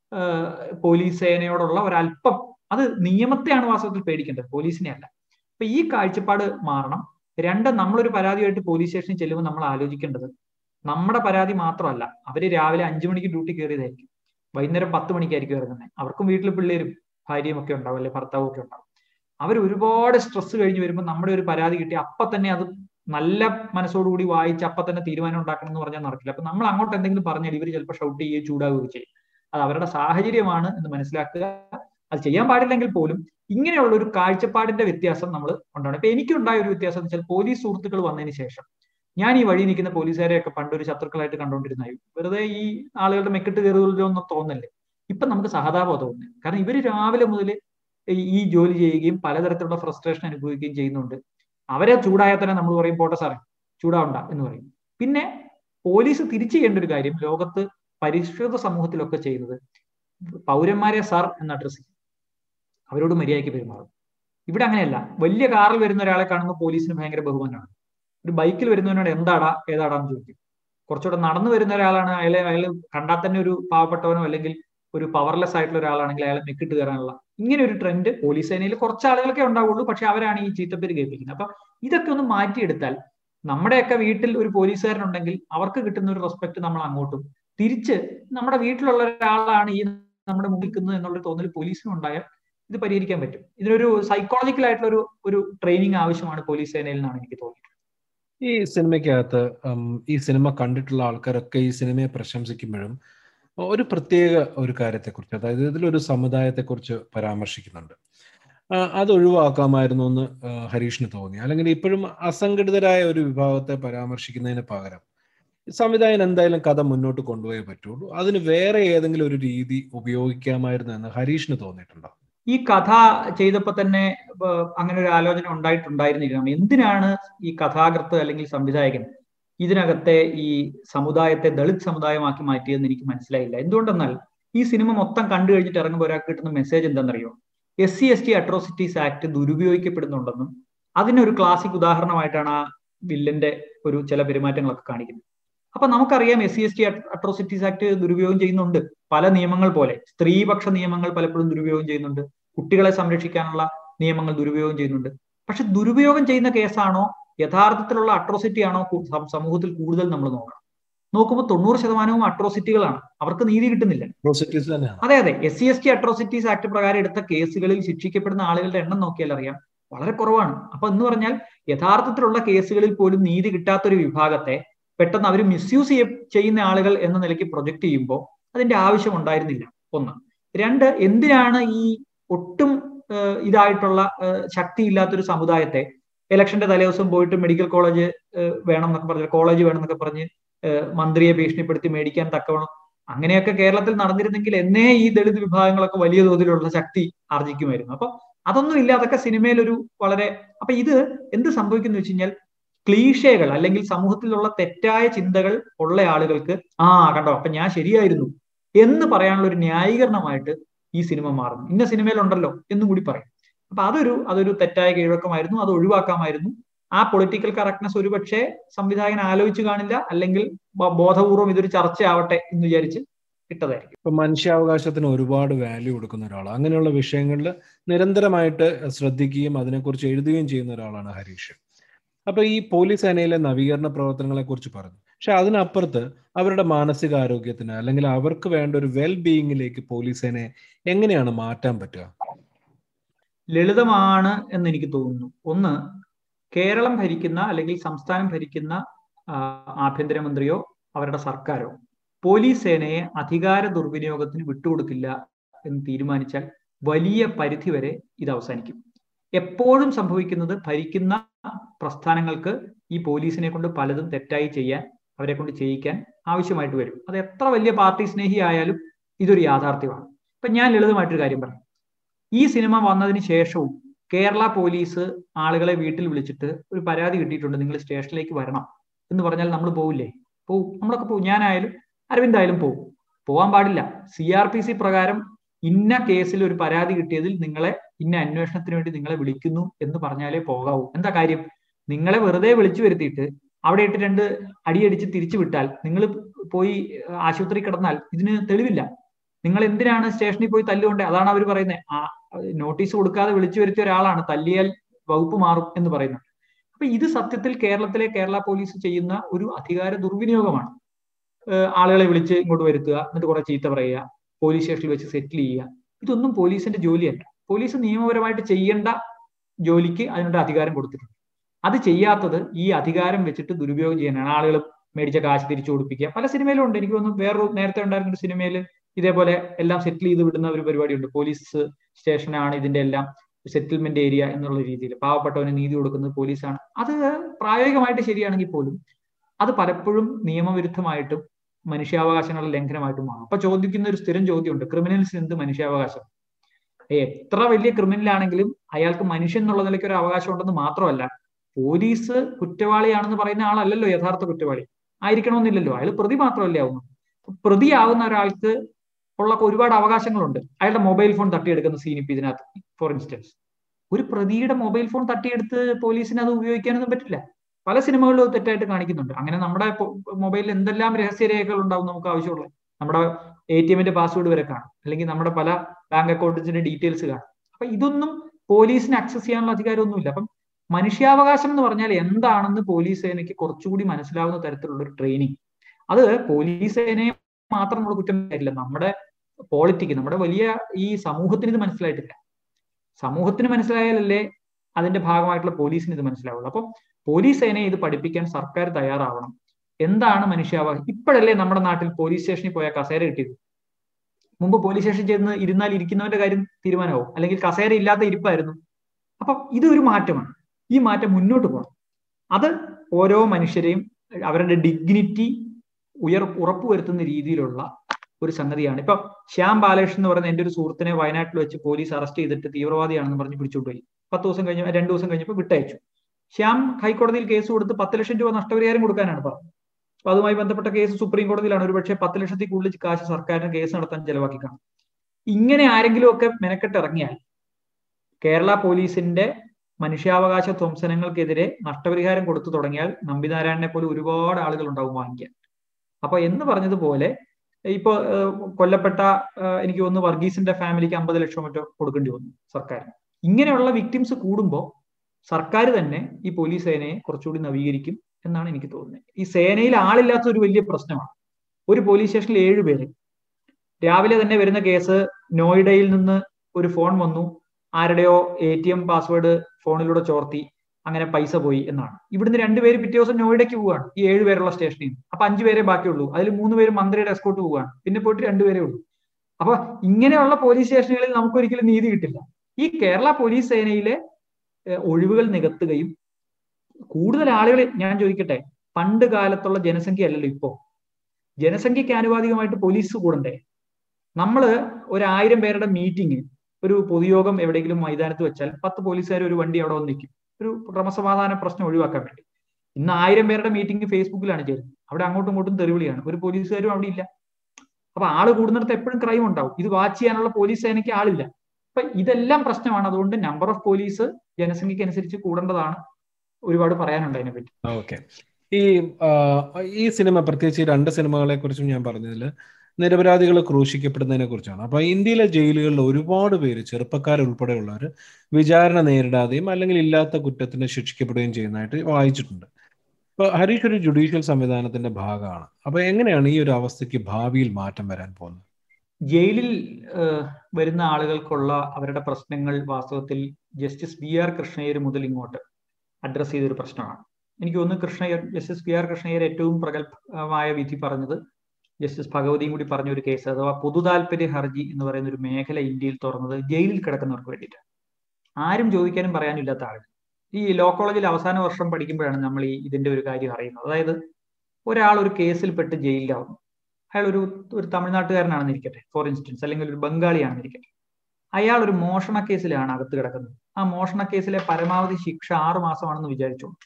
പോലീസ് സേനയോടുള്ള ഒരല്പം, അത് നിയമത്തെയാണ് വാസ്തവത്തിൽ പേടിക്കേണ്ടത്, പോലീസിനെ അല്ല. അപ്പൊ ഈ കാഴ്ചപ്പാട് മാറണം. രണ്ട്, നമ്മളൊരു പരാതിയായിട്ട് പോലീസ് സ്റ്റേഷനിൽ ചെല്ലുമ്പോൾ നമ്മൾ ആലോചിക്കേണ്ടത് നമ്മുടെ പരാതി മാത്രമല്ല. അവര് രാവിലെ അഞ്ചു മണിക്ക് ഡ്യൂട്ടി കയറിയതായിരിക്കും, വൈകുന്നേരം പത്ത് മണിക്കായിരിക്കും ഇറങ്ങുന്നത്. അവർക്കും വീട്ടിൽ പിള്ളേരും ഭാര്യയും ഒക്കെ ഉണ്ടാവും, അല്ലെ ഭർത്താവും ഒക്കെ ഉണ്ടാവും. അവർ ഒരുപാട് സ്ട്രെസ് കഴിഞ്ഞ് വരുമ്പോൾ നമ്മുടെ ഒരു പരാതി കിട്ടി അപ്പൊ തന്നെ അത് നല്ല മനസ്സോടുകൂടി വായിച്ച് അപ്പൊ തന്നെ തീരുമാനം ഉണ്ടാക്കണം എന്ന് പറഞ്ഞാൽ നടക്കില്ല. അപ്പൊ നമ്മൾ അങ്ങോട്ട് എന്തെങ്കിലും പറഞ്ഞാൽ ഇവർ ചിലപ്പോൾ ഷൗട്ട് ചെയ്യുകയും ചൂടാവുകയും ചെയ്യും. അത് അവരുടെ സാഹചര്യമാണ് എന്ന് മനസ്സിലാക്കുക. അത് ചെയ്യാൻ പാടില്ലെങ്കിൽ പോലും ഇങ്ങനെയുള്ള ഒരു കാഴ്ചപ്പാടിന്റെ വ്യത്യാസം നമ്മൾ ഉണ്ടാവണം. ഇപ്പൊ എനിക്കുണ്ടായ ഒരു വ്യത്യാസം എന്ന് വെച്ചാൽ പോലീസ് സുഹൃത്തുക്കൾ വന്നതിന് ശേഷം ഞാൻ ഈ വഴി നിൽക്കുന്ന പോലീസുകാരെയൊക്കെ പണ്ടൊരു ശത്രുക്കളായിട്ട് കണ്ടുകൊണ്ടിരുന്നായി. വെറുതെ ഈ ആളുകളുടെ മെക്കിട്ട് കയറുകയോ ഒന്നും തോന്നല്ലേ. ഇപ്പൊ നമുക്ക് സഹതാപം തോന്നുന്നത്. കാരണം ഇവര് രാവിലെ മുതൽ ഈ ജോലി ചെയ്യുകയും പലതരത്തിലുള്ള ഫ്രസ്ട്രേഷൻ അനുഭവിക്കുകയും ചെയ്യുന്നുണ്ട്. അവരെ ചൂടായാൽ തന്നെ നമ്മൾ പറയും പോട്ടെ സാറേ ചൂടാവണ്ട എന്ന് പറയും. പിന്നെ പോലീസ് തിരിച്ചു ചെയ്യേണ്ട ഒരു കാര്യം, ലോകത്ത് പരിഷ്കൃത സമൂഹത്തിലൊക്കെ ചെയ്യുന്നത് പൗരന്മാരെ സാർ എന്ന് അഡ്രസ് ചെയ്യും, അവരോട് മര്യാദയ്ക്ക് പെരുമാറും. ഇവിടെ അങ്ങനെയല്ല. വലിയ കാറിൽ വരുന്ന ഒരാളെ കാണുമ്പോൾ പോലീസിന് ഭയങ്കര ബഹുമാനമാണ്. ഒരു ബൈക്കിൽ വരുന്നവനോട് എന്താടാ ഏതാടാന്ന് ചോദിക്കും. കുറച്ചുകൂടെ നടന്നു വരുന്ന ഒരാളാണ്, അയാളെ അയാൾ കണ്ടാൽ തന്നെ ഒരു പാവപ്പെട്ടവനോ അല്ലെങ്കിൽ ഒരു പവർലെസ് ആയിട്ടുള്ള ഒരാളാണെങ്കിൽ അയാളെ മെക്കിട്ട് കയറാനുള്ള ഇങ്ങനെ ഒരു ട്രെൻഡ് പോലീസ് സേനയിൽ കുറച്ച് ആളുകളൊക്കെ ഉണ്ടാവുള്ളൂ. പക്ഷെ അവരാണ് ഈ ചീത്തപ്പേര് കേൾപ്പിക്കുന്നത്. അപ്പൊ ഇതൊക്കെ ഒന്ന് മാറ്റിയെടുത്താൽ നമ്മുടെയൊക്കെ വീട്ടിൽ ഒരു പോലീസുകാരനുണ്ടെങ്കിൽ അവർക്ക് കിട്ടുന്ന ഒരു റെസ്പെക്ട് നമ്മൾ അങ്ങോട്ടും തിരിച്ച് നമ്മുടെ വീട്ടിലുള്ള ഒരാളാണ് ഈ നമ്മുടെ മുമ്പിൽ നിൽക്കുന്നത് എന്നുള്ള തോന്നൽ പോലീസിനും ഉണ്ടായാൽ ഇത് പരിഹരിക്കാൻ പറ്റും. ഇതിനൊരു സൈക്കോളജിക്കൽ ആയിട്ടുള്ള ഒരു ഒരു ട്രെയിനിങ് ആവശ്യമാണ് പോലീസ് സേനയിൽ നിന്നാണ് എനിക്ക് തോന്നിയത്. ഈ സിനിമയ്ക്കകത്ത് ഈ സിനിമ കണ്ടിട്ടുള്ള ആൾക്കാരൊക്കെ ഈ സിനിമയെ പ്രശംസിക്കുമ്പോഴും ഒരു പ്രത്യേക ഒരു കാര്യത്തെക്കുറിച്ച്, അതായത് ഇതിലൊരു സമുദായത്തെക്കുറിച്ച് പരാമർശിക്കുന്നുണ്ട്. അത് ഒഴിവാക്കാമായിരുന്നു എന്ന് ഹരീഷിന് തോന്നി, അല്ലെങ്കിൽ ഇപ്പോഴും അസംഘടിതരായ ഒരു വിഭാഗത്തെ പരാമർശിക്കുന്നതിന് പകരം സംവിധായകൻ എന്തായാലും കഥ മുന്നോട്ട് കൊണ്ടുപോയേ പറ്റുള്ളൂ, അതിന് വേറെ ഏതെങ്കിലും ഒരു രീതി ഉപയോഗിക്കാമായിരുന്നു എന്ന് ഹരീഷിന് തോന്നിയിട്ടുണ്ടോ? ഈ കഥ ചെയ്തപ്പോൾ തന്നെ അങ്ങനെ ഒരു ആലോചന ഉണ്ടായിട്ടുണ്ടായിരുന്നില്ല. എന്തിനാണ് ഈ കഥാകൃത്ത് അല്ലെങ്കിൽ സംവിധായകൻ ഇതിനകത്തെ ഈ സമുദായത്തെ ദളിത് സമുദായമാക്കി മാറ്റിയതെന്ന് എനിക്ക് മനസ്സിലായില്ല. എന്തുകൊണ്ടെന്നാൽ ഈ സിനിമ മൊത്തം കണ്ടു കഴിഞ്ഞിട്ട് ഇറങ്ങുമ്പോൾ ഒരാൾക്ക് കിട്ടുന്ന മെസ്സേജ് എന്താണെന്നറിയോ? S C S T atrocities act ദുരുപയോഗിക്കപ്പെടുന്നുണ്ടെന്നും അതിനൊരു ക്ലാസിക് ഉദാഹരണമായിട്ടാണ് ആ വില്ലന്റെ ഒരു ചില പെരുമാറ്റങ്ങളൊക്കെ കാണിക്കുന്നത്. അപ്പൊ നമുക്കറിയാം S C S T atrocities act ദുരുപയോഗം ചെയ്യുന്നുണ്ട്. പല നിയമങ്ങൾ പോലെ സ്ത്രീപക്ഷ നിയമങ്ങൾ പലപ്പോഴും ദുരുപയോഗം ചെയ്യുന്നുണ്ട്, കുട്ടികളെ സംരക്ഷിക്കാനുള്ള നിയമങ്ങൾ ദുരുപയോഗം ചെയ്യുന്നുണ്ട്. പക്ഷെ ദുരുപയോഗം ചെയ്യുന്ന കേസാണോ യഥാർത്ഥത്തിലുള്ള അട്രോസിറ്റി ആണോ സമൂഹത്തിൽ കൂടുതൽ നമ്മൾ നോക്കണം. നോക്കുമ്പോൾ തൊണ്ണൂറ് ശതമാനവും അട്രോസിറ്റികളാണ്, അവർക്ക് നീതി കിട്ടുന്നില്ല. അതെ അതെ S C S T atrocities act പ്രകാരം എടുത്ത കേസുകളിൽ ശിക്ഷിക്കപ്പെടുന്ന ആളുകളുടെ എണ്ണം നോക്കിയാൽ അറിയാം വളരെ കുറവാണ്. അപ്പൊ എന്ന് പറഞ്ഞാൽ യഥാർത്ഥത്തിലുള്ള കേസുകളിൽ പോലും നീതി കിട്ടാത്തൊരു വിഭാഗത്തെ പെട്ടെന്ന് അവർ മിസ്യൂസ് ചെയ്യ ചെയ്യുന്ന ആളുകൾ എന്ന നിലയ്ക്ക് പ്രൊജക്ട് ചെയ്യുമ്പോൾ അതിന്റെ ആവശ്യം ഉണ്ടായിരുന്നില്ല. ഒന്ന്. രണ്ട്, എന്തിനാണ് ഈ ഒട്ടും ഇതായിട്ടുള്ള ശക്തിയില്ലാത്തൊരു സമുദായത്തെ ഇലക്ഷന്റെ തലേദിവസം പോയിട്ട് മെഡിക്കൽ കോളേജ് വേണം എന്നൊക്കെ പറഞ്ഞ് കോളേജ് വേണം എന്നൊക്കെ പറഞ്ഞ് മന്ത്രിയെ ഭീഷണിപ്പെടുത്തി മേടിക്കാൻ തക്കവണ്ണം അങ്ങനെയൊക്കെ കേരളത്തിൽ നടന്നിരുന്നെങ്കിൽ എന്നേ ഈ ദളിത് വിഭാഗങ്ങളൊക്കെ വലിയ തോതിലുള്ള ശക്തി ആർജിക്കുമായിരുന്നു. അപ്പൊ അതൊന്നും ഇല്ല, അതൊക്കെ സിനിമയിലൊരു വളരെ അപ്പൊ ഇത് എന്ത് സംഭവിക്കുന്നു വെച്ച് കഴിഞ്ഞാൽ ക്ലീഷേകൾ അല്ലെങ്കിൽ സമൂഹത്തിലുള്ള തെറ്റായ ചിന്തകൾ ഉള്ള ആളുകൾക്ക് ആ കണ്ടോ അപ്പൊ ഞാൻ ശരിയായിരുന്നു എന്ന് പറയാനുള്ള ഒരു ന്യായീകരണമായിട്ട് ഈ സിനിമ മാറുന്നു. ഇന്ന സിനിമയിലുണ്ടല്ലോ എന്നും കൂടി പറയും. അപ്പൊ അതൊരു അതൊരു തെറ്റായ കീഴ്വഴക്കമായിരുന്നു, അത് ഒഴിവാക്കാമായിരുന്നു. ആ പൊളിറ്റിക്കൽ കറക്റ്റ്നെസ് ഒരു പക്ഷേ സംവിധായകൻ ആലോചിച്ച് കാണില്ല, അല്ലെങ്കിൽ ബോധപൂർവം ഇതൊരു ചർച്ചയാവട്ടെ എന്ന് വിചാരിച്ച് ഇട്ടതായിരിക്കും. ഇപ്പൊ മനുഷ്യാവകാശത്തിന് ഒരുപാട് വാല്യൂ കൊടുക്കുന്ന ഒരാൾ, അങ്ങനെയുള്ള വിഷയങ്ങളിൽ നിരന്തരമായിട്ട് ശ്രദ്ധിക്കുകയും അതിനെക്കുറിച്ച് എഴുതുകയും ചെയ്യുന്ന ഒരാളാണ് ഹരീഷ്. അപ്പൊ ഈ പോലീസ് സേനയിലെ നവീകരണ പ്രവർത്തനങ്ങളെ കുറിച്ച് പറഞ്ഞു. പക്ഷെ അതിനപ്പുറത്ത് അവരുടെ മാനസികാരോഗ്യത്തിന് അല്ലെങ്കിൽ അവർക്ക് വേണ്ട ഒരു വെൽ ബീയിങ്ങിലേക്ക് പോലീസ് സേനയെ എങ്ങനെയാണ് മാറ്റാൻ പറ്റുക? ലളിതമാണ് എന്ന് എനിക്ക് തോന്നുന്നു. ഒന്ന്, കേരളം ഭരിക്കുന്ന അല്ലെങ്കിൽ സംസ്ഥാനം ഭരിക്കുന്ന ആഭ്യന്തരമന്ത്രിയോ അവരുടെ സർക്കാരോ പോലീസ് സേനയെ അധികാര ദുർവിനിയോഗത്തിന് വിട്ടുകൊടുക്കില്ല എന്ന് തീരുമാനിച്ചാൽ വലിയ പരിധി വരെ ഇത് അവസാനിക്കും. എപ്പോഴും സംഭവിക്കുന്നത് ഭരിക്കുന്ന പ്രസ്ഥാനങ്ങൾക്ക് ഈ പോലീസിനെ കൊണ്ട് പലതും തെറ്റായി ചെയ്യാൻ, അവരെ കൊണ്ട് ചെയ്യിക്കാൻ ആവശ്യമായിട്ട് വരും. അത് എത്ര വലിയ പാർട്ടി സ്നേഹി ആയാലും ഇതൊരു യാഥാർത്ഥ്യമാണ്. ഇപ്പൊ ഞാൻ ലളിതമായിട്ടൊരു കാര്യം പറയാം. ഈ സിനിമ വന്നതിന് ശേഷവും കേരള പോലീസ് ആളുകളെ വീട്ടിൽ വിളിച്ചിട്ട് ഒരു പരാതി കിട്ടിയിട്ടുണ്ട്, നിങ്ങൾ സ്റ്റേഷനിലേക്ക് വരണം എന്ന് പറഞ്ഞാൽ നമ്മൾ പോവില്ലേ? പോവും, നമ്മളൊക്കെ പോവും. ഞാനായാലും അരവിന്ദായാലും പോവും. പോവാൻ പാടില്ല. സി ആർ പി സി പ്രകാരം ഇന്ന കേസിൽ ഒരു പരാതി കിട്ടിയതിൽ നിങ്ങളെ ഇന്ന അന്വേഷണത്തിന് വേണ്ടി നിങ്ങളെ വിളിക്കുന്നു എന്ന് പറഞ്ഞാലേ പോകാവൂ. എന്താ കാര്യം? നിങ്ങളെ വെറുതെ വിളിച്ചു വരുത്തിയിട്ട് അവിടെ ഇട്ട് രണ്ട് അടിയടിച്ച് തിരിച്ചു വിട്ടാൽ, നിങ്ങൾ പോയി ആശുപത്രി കിടന്നാൽ ഇതിന് തെളിവില്ല. നിങ്ങൾ എന്തിനാണ് സ്റ്റേഷനിൽ പോയി തല്ലുകൊണ്ടേ? അതാണ് അവർ പറയുന്നത്. ആ നോട്ടീസ് കൊടുക്കാതെ വിളിച്ചു വരുത്തിയ ഒരാളാണ്, തല്ലിയാൽ വകുപ്പ് മാറും എന്ന് പറയുന്നത്. അപ്പൊ ഇത് സത്യത്തിൽ കേരളത്തിലെ കേരള പോലീസ് ചെയ്യുന്ന ഒരു അധികാര ദുർവിനിയോഗമാണ്. ആളുകളെ വിളിച്ച് ഇങ്ങോട്ട് വരുത്തുക, എന്നിട്ട് കുറെ ചീത്ത പറയുക, പോലീസ് സ്റ്റേഷനിൽ വെച്ച് സെറ്റിൽ ചെയ്യുക. ഇതൊന്നും പോലീസിന്റെ ജോലിയല്ല. പോലീസ് നിയമപരമായിട്ട് ചെയ്യേണ്ട ജോലിക്ക് അതിനുള്ള അധികാരം കൊടുത്തിട്ടുണ്ട്. അത് ചെയ്യാത്തത് ഈ അധികാരം വെച്ചിട്ട് ദുരുപയോഗം ചെയ്യാനാണ്. ആളുകൾ മേടിച്ച കാശ് തിരിച്ചു കൊടുപ്പിക്കുക. പല സിനിമയിലും ഉണ്ട്. എനിക്ക് തോന്നുന്നു വേറൊരു നേരത്തെ ഉണ്ടായിരുന്ന ഒരു സിനിമയിൽ ഇതേപോലെ എല്ലാം സെറ്റിൽ ചെയ്ത് വിടുന്ന ഒരു പരിപാടിയുണ്ട്. പോലീസ് സ്റ്റേഷനാണ് ഇതിന്റെ എല്ലാം സെറ്റിൽമെന്റ് ഏരിയ എന്നുള്ള രീതിയിൽ പാവപ്പെട്ടവന് നീതി കൊടുക്കുന്നത് പോലീസാണ്. അത് പ്രായോഗികമായിട്ട് ശരിയാണെങ്കിൽ പോലും അത് പലപ്പോഴും നിയമവിരുദ്ധമായിട്ടും മനുഷ്യാവകാശങ്ങളുടെ ലംഘനമായിട്ടും മാറും. അപ്പൊ ചോദിക്കുന്ന ഒരു സ്ഥിരം ചോദ്യമുണ്ട്, ക്രിമിനൽസിന് എന്ത് മനുഷ്യാവകാശം? എത്ര വലിയ ക്രിമിനൽ ആണെങ്കിലും അയാൾക്ക് മനുഷ്യൻ എന്നുള്ള നിലയ്ക്ക് ഒരു അവകാശം ഉണ്ടെന്ന് മാത്രമല്ല, പോലീസ് കുറ്റവാളിയാണെന്ന് പറയുന്ന ആളല്ലല്ലോ യഥാർത്ഥ കുറ്റവാളി. ആയിരിക്കണമെന്നില്ലല്ലോ. അയാൾ പ്രതി മാത്രമല്ലേ ആവുന്നു. പ്രതിയാവുന്ന ഒരാൾക്ക് ഉള്ള ഒരുപാട് അവകാശങ്ങളുണ്ട്. അയാളുടെ മൊബൈൽ ഫോൺ തട്ടിയെടുക്കുന്ന സീൻ ഇപ്പൊ ഇതിനകത്ത് ഫോർ ഇൻസ്റ്റൻസ്. ഒരു പ്രതിയുടെ മൊബൈൽ ഫോൺ തട്ടിയെടുത്ത് പോലീസിന് അത് ഉപയോഗിക്കാനൊന്നും പറ്റില്ല. പല സിനിമകളിലും തെറ്റായിട്ട് കാണിക്കുന്നുണ്ട്. അങ്ങനെ നമ്മുടെ മൊബൈലിൽ എന്തെല്ലാം രഹസ്യരേഖകൾ ഉണ്ടാവും നമുക്ക് ആവശ്യമുള്ളത്. നമ്മുടെ എ ടി എമ്മിന്റെ പാസ്വേഡ് വരെ കാണും, അല്ലെങ്കിൽ നമ്മുടെ പല ബാങ്ക് അക്കൗണ്ട്സിന്റെ ഡീറ്റെയിൽസ് കാണും. അപ്പൊ ഇതൊന്നും പോലീസിന് ആക്സസ് ചെയ്യാനുള്ള അധികാരമൊന്നുമില്ല. അപ്പം മനുഷ്യാവകാശം എന്ന് പറഞ്ഞാൽ എന്താണെന്ന് പോലീസ് സേനയ്ക്ക് കുറച്ചുകൂടി മനസ്സിലാവുന്ന തരത്തിലുള്ള ഒരു ട്രെയിനിങ്, അത് പോലീസ് സേനയെ മാത്രം നമ്മൾ കുറ്റം കാര്യമില്ല, നമ്മുടെ പോളിറ്റിക്ക്, നമ്മുടെ വലിയ ഈ സമൂഹത്തിന് ഇത് മനസ്സിലായിട്ടില്ല. സമൂഹത്തിന് മനസ്സിലായാലല്ലേ അതിന്റെ ഭാഗമായിട്ടുള്ള പോലീസിന് ഇത് മനസ്സിലാവുള്ളൂ. അപ്പം പോലീസ് സേനയെ ഇത് പഠിപ്പിക്കാൻ സർക്കാർ തയ്യാറാവണം. എന്താണ് മനുഷ്യാവകാശം? ഇപ്പോഴല്ലേ നമ്മുടെ നാട്ടിൽ പോലീസ് സ്റ്റേഷനിൽ പോയാൽ കസേര കിട്ടിയത്. മുമ്പ് പോലീസ് സ്റ്റേഷനിൽ ചെന്ന് ഇരുന്നാൽ ഇരിക്കുന്നവന്റെ കാര്യം തീരുമാനമാവും, അല്ലെങ്കിൽ കസേര ഇല്ലാത്ത ഇരിപ്പായിരുന്നു. അപ്പം ഇതൊരു മാറ്റമാണ്. ഈ മാറ്റം മുന്നോട്ട് പോകണം. അത് ഓരോ മനുഷ്യരെയും അവരുടെ ഡിഗ്നിറ്റി ഉയർ ഉറപ്പുവരുത്തുന്ന രീതിയിലുള്ള ഒരു സംഗതിയാണ്. ഇപ്പൊ ശ്യാം ബാലകൃഷ്ണൻ എന്ന് പറയുന്ന എൻ്റെ ഒരു സുഹൃത്തിനെ വയനാട്ടിൽ വെച്ച് പോലീസ് അറസ്റ്റ് ചെയ്തിട്ട് തീവ്രവാദിയാണെന്ന് പറഞ്ഞ് പിടിച്ചുകൊണ്ടുപോയി. പത്ത് ദിവസം കഴിഞ്ഞ് രണ്ടു ദിവസം കഴിഞ്ഞപ്പോൾ വിട്ടയച്ചു. ശ്യാം ഹൈക്കോടതിയിൽ കേസ് കൊടുത്ത് പത്ത് ലക്ഷം രൂപ നഷ്ടപരിഹാരം കൊടുക്കാനാണ് പറഞ്ഞത്. അപ്പൊ അതുമായി ബന്ധപ്പെട്ട കേസ് സുപ്രീം കോടതിയിലാണ്. ഒരുപക്ഷെ പത്ത് ലക്ഷത്തിൽ കൂടുതൽ കാശ് സർക്കാരിന് കേസ് നടത്താൻ ചെലവാക്കി കാണും. ഇങ്ങനെ ആരെങ്കിലും ഒക്കെ മെനക്കെട്ട് ഇറങ്ങിയാൽ കേരള പോലീസിന്റെ മനുഷ്യാവകാശ ധ്വംസനങ്ങൾക്കെതിരെ നഷ്ടപരിഹാരം കൊടുത്തു തുടങ്ങിയാൽ നമ്പിനാരായണനെ പോലെ ഒരുപാട് ആളുകൾ ഉണ്ടാവും വാങ്ങിക്കാൻ. അപ്പൊ എന്ന് പറഞ്ഞതുപോലെ ഇപ്പൊ കൊല്ലപ്പെട്ട എനിക്ക് തോന്നുന്നു വർഗീസിന്റെ ഫാമിലിക്ക് അമ്പത് ലക്ഷം മറ്റോ കൊടുക്കേണ്ടി വന്നു സർക്കാർ. ഇങ്ങനെയുള്ള വിക്ടിംസ് കൂടുമ്പോൾ സർക്കാർ തന്നെ ഈ പോലീസ് സേനയെ കുറച്ചുകൂടി നവീകരിക്കും എന്നാണ് എനിക്ക് തോന്നുന്നത്. ഈ സേനയിൽ ആളില്ലാത്ത ഒരു വലിയ പ്രശ്നമാണ്. ഒരു പോലീസ് സ്റ്റേഷനിൽ ഏഴ് പേര്, രാവിലെ തന്നെ വരുന്ന കേസ് നോയിഡയിൽ നിന്ന് ഒരു ഫോൺ വന്നു, ആരുടെയോ എ ടി എം പാസ്വേഡ് ഫോണിലൂടെ ചോർത്തി, അങ്ങനെ പൈസ പോയി എന്നാണ്. ഇവിടുന്ന് രണ്ടുപേര് പിറ്റേ ദിവസം നോയിഡയ്ക്ക് പോവുകയാണ് ഈ ഏഴ് പേരുള്ള സ്റ്റേഷനിൽ. അപ്പൊ അഞ്ചു പേരെ ബാക്കിയുള്ളൂ. അതിൽ മൂന്ന് പേര് മന്ത്രിയുടെ എസ്കോർട്ട് പോവുകയാണ്, പിന്നെ പോയിട്ട് രണ്ടുപേരേ ഉള്ളൂ. അപ്പൊ ഇങ്ങനെയുള്ള പോലീസ് സ്റ്റേഷനുകളിൽ നമുക്കൊരിക്കലും നീതി കിട്ടില്ല. ഈ കേരള പോലീസ് സേനയിലെ ഒഴിവുകൾ നികത്തുകയും കൂടുതൽ ആളുകൾ, ഞാൻ ചോദിക്കട്ടെ, പണ്ട് കാലത്തുള്ള ജനസംഖ്യ അല്ലല്ലോ ഇപ്പോ. ജനസംഖ്യക്ക് ആനുപാതികമായിട്ട് പോലീസ് കൂടണ്ടേ? നമ്മള് ഒരായിരം പേരുടെ മീറ്റിംഗ്, ഒരു പൊതുയോഗം എവിടെയെങ്കിലും മൈതാനത്ത് വെച്ചാൽ പത്ത് പോലീസുകാർ ഒരു വണ്ടി അവിടെ വന്ന് നിൽക്കും, ഒരു ക്രമസമാധാന പ്രശ്നം ഒഴിവാക്കാൻ വേണ്ടി. ഇന്ന് ആയിരം പേരുടെ മീറ്റിംഗ് ഫേസ്ബുക്കിലാണ് ചേരുന്നത്. അവിടെ അങ്ങോട്ടും ഇങ്ങോട്ടും തെറിവിളിയാണ്, ഒരു പോലീസുകാരും അവിടെ ഇല്ല. അപ്പൊ ആള് കൂടുന്നിടത്ത് എപ്പോഴും ക്രൈം ഉണ്ടാവും. ഇത് വാച്ച് ചെയ്യാനുള്ള പോലീസ് സേനയ്ക്ക് ആളില്ല. അപ്പൊ ഇതെല്ലാം പ്രശ്നമാണ്. അതുകൊണ്ട് നമ്പർ ഓഫ് പോലീസ് ജനസംഖ്യക്ക് അനുസരിച്ച് കൂടേണ്ടതാണ്. ഒരുപാട് പറയാനുണ്ട് അതിനെപ്പറ്റി. ഓക്കെ, ഈ ഈ സിനിമ, പ്രത്യേകിച്ച് ഈ രണ്ട് സിനിമകളെ കുറിച്ചും ഞാൻ പറഞ്ഞതിൽ നിരപരാധികൾ ക്രൂശിക്കപ്പെടുന്നതിനെ കുറിച്ചാണ്. അപ്പൊ ഇന്ത്യയിലെ ജയിലുകളിൽ ഒരുപാട് പേര്, ചെറുപ്പക്കാരുൾപ്പെടെയുള്ളവർ വിചാരണ നേരിടാതെയും അല്ലെങ്കിൽ ഇല്ലാത്ത കുറ്റത്തിന് ശിക്ഷിക്കപ്പെടുകയും ചെയ്യുന്നതായിട്ട് വായിച്ചിട്ടുണ്ട്. ഇപ്പൊ ഹരീഷ് ഒരു ജുഡീഷ്യൽ സംവിധാനത്തിന്റെ ഭാഗമാണ്. അപ്പൊ എങ്ങനെയാണ് ഈ ഒരു അവസ്ഥയ്ക്ക് ഭാവിയിൽ മാറ്റം വരാൻ പോകുന്നത്? ജയിലിൽ വരുന്ന ആളുകൾക്കുള്ള അവരുടെ പ്രശ്നങ്ങൾ വാസ്തവത്തിൽ ജസ്റ്റിസ് ബി ആർ കൃഷ്ണയ്യർ മുതൽ ഇങ്ങോട്ട് അഡ്രസ് ചെയ്തൊരു പ്രശ്നമാണ്. എനിക്ക് തോന്നുന്നു Krishna Iyer, justice B R Krishna Iyer ഏറ്റവും പ്രഗത്ഭമായ വിധി പറഞ്ഞത് ജസ്റ്റിസ് ഭഗവതിയും കൂടി പറഞ്ഞ ഒരു കേസ്, അഥവാ പൊതു താല്പര്യ ഹർജി എന്ന് പറയുന്ന ഒരു മേഖല ഇന്ത്യയിൽ തുറന്നത് ജയിലിൽ കിടക്കുന്നവർക്ക് വേണ്ടിയിട്ടാണ്. ആരും ചോദിക്കാനും പറയാനും ഇല്ലാത്ത ആളുകൾ. ഈ ലോ കോളേജിൽ അവസാന വർഷം പഠിക്കുമ്പോഴാണ് നമ്മൾ ഈ ഇതിന്റെ ഒരു കാര്യം അറിയുന്നത്. അതായത് ഒരാൾ ഒരു കേസിൽപ്പെട്ട് ജയിലിലാവുന്നു. അയാൾ ഒരു ഒരു തമിഴ്നാട്ടുകാരനാണെന്ന് ഇരിക്കട്ടെ, ഫോർ ഇൻസ്റ്റൻസ്, അല്ലെങ്കിൽ ഒരു ബംഗാളിയാണെന്ന് ഇരിക്കട്ടെ. അയാൾ ഒരു മോഷണ കേസിലാണ് അകത്ത് കിടക്കുന്നത്. ആ മോഷണ കേസിലെ പരമാവധി ശിക്ഷ ആറു മാസമാണെന്ന് വിചാരിച്ചോളൂ.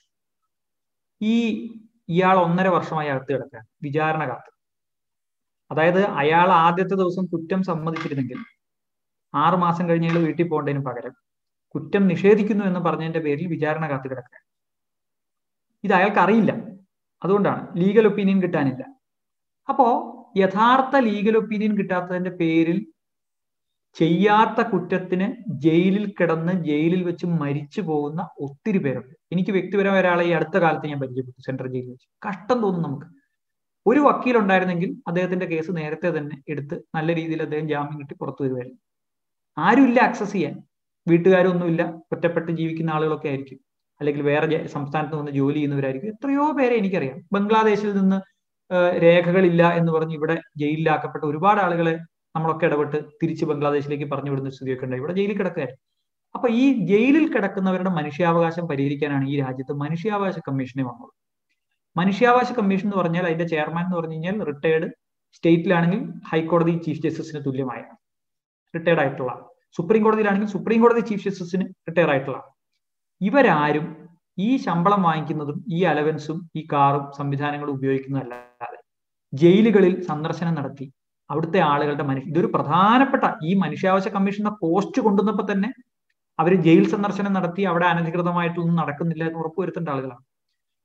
ഈ ഇയാൾ ഒന്നര വർഷമായി അകത്ത് കിടക്കാൻ വിചാരണ കാത്ത്. അതായത് അയാൾ ആദ്യത്തെ ദിവസം കുറ്റം സമ്മതിച്ചിരുന്നെങ്കിൽ ആറു മാസം കഴിഞ്ഞ് അയാൾ വീട്ടിൽ പോകേണ്ടതിന് പകരം കുറ്റം നിഷേധിക്കുന്നു എന്ന് പറഞ്ഞതിന്റെ പേരിൽ വിചാരണ കാത്ത് കിടക്കാൻ. ഇത് അയാൾക്ക് അറിയില്ല. അതുകൊണ്ടാണ് ലീഗൽ ഒപ്പീനിയൻ കിട്ടാനില്ല. അപ്പോ യഥാർത്ഥ ലീഗൽ ഒപ്പീനിയൻ കിട്ടാത്തതിന്റെ പേരിൽ ചെയ്യാത്ത കുറ്റത്തിന് ജയിലിൽ കിടന്ന് ജയിലിൽ വെച്ച് മരിച്ചു പോകുന്ന ഒത്തിരി പേരുണ്ട്. എനിക്ക് വ്യക്തിപരമായ ഒരാളെ ഈ അടുത്ത കാലത്ത് ഞാൻ പരിചയപ്പെട്ടു, സെൻട്രൽ ജയിലിൽ വെച്ച്. കഷ്ടം തോന്നും നമുക്ക്. ഒരു വക്കീൽ ഉണ്ടായിരുന്നെങ്കിൽ അദ്ദേഹത്തിന്റെ കേസ് നേരത്തെ തന്നെ എടുത്ത് നല്ല രീതിയിൽ അദ്ദേഹം ജാമ്യം കിട്ടി പുറത്തു വരുമായിരുന്നു. ആരുമില്ല ആക്സസ് ചെയ്യാൻ. വീട്ടുകാരൊന്നുമില്ല, ഒറ്റപ്പെട്ട് ജീവിക്കുന്ന ആളുകളൊക്കെ ആയിരിക്കും, അല്ലെങ്കിൽ വേറെ സംസ്ഥാനത്ത് നിന്ന് ജോലി ചെയ്യുന്നവരായിരിക്കും. എത്രയോ പേരെ എനിക്കറിയാം. ബംഗ്ലാദേശിൽ നിന്ന് രേഖകളില്ല എന്ന് പറഞ്ഞ് ഇവിടെ ജയിലിലാക്കപ്പെട്ട ഒരുപാട് ആളുകളെ നമ്മളൊക്കെ ഇടപെട്ട് തിരിച്ച് ബംഗ്ലാദേശിലേക്ക് പറഞ്ഞു വിടുന്ന സ്ഥിതിയൊക്കെ ഉണ്ടായി. ഇവിടെ ജയിലിൽ കിടക്കുകയായിരുന്നു. അപ്പൊ ഈ ജയിലിൽ കിടക്കുന്നവരുടെ മനുഷ്യാവകാശം പരിഹരിക്കാനാണ് ഈ രാജ്യത്ത് മനുഷ്യാവകാശ കമ്മീഷനെ വന്നത്. മനുഷ്യാവകാശ കമ്മീഷൻ എന്ന് പറഞ്ഞാൽ അതിന്റെ ചെയർമാൻ എന്ന് പറഞ്ഞു കഴിഞ്ഞാൽ റിട്ടയർഡ്, സ്റ്റേറ്റിലാണെങ്കിൽ ഹൈക്കോടതി ചീഫ് ജസ്റ്റിസിന് തുല്യമായ റിട്ടയർഡ് ആയിട്ടുള്ള, സുപ്രീം കോടതിയിലാണെങ്കിൽ സുപ്രീം കോടതി ചീഫ് ജസ്റ്റിസിന് റിട്ടയർ ആയിട്ടുള്ള. ഇവരാരും ഈ ശമ്പളം വാങ്ങിക്കുന്നതും ഈ അലവൻസും ഈ കാറും സംവിധാനങ്ങളും ഉപയോഗിക്കുന്നതല്ലാതെ ജയിലുകളിൽ സന്ദർശനം നടത്തി അവിടുത്തെ ആളുകളുടെ മനുഷ്യ ഇതൊരു പ്രധാനപ്പെട്ട ഈ മനുഷ്യാവകാശ കമ്മീഷന്റെ പോസ്റ്റ് കൊണ്ടുവന്നപ്പോൾ തന്നെ അവർ ജയിൽ സന്ദർശനം നടത്തി അവിടെ അനധികൃതമായിട്ടൊന്നും നടക്കുന്നില്ല എന്ന് ഉറപ്പുവരുത്തേണ്ട ആളുകളാണ്.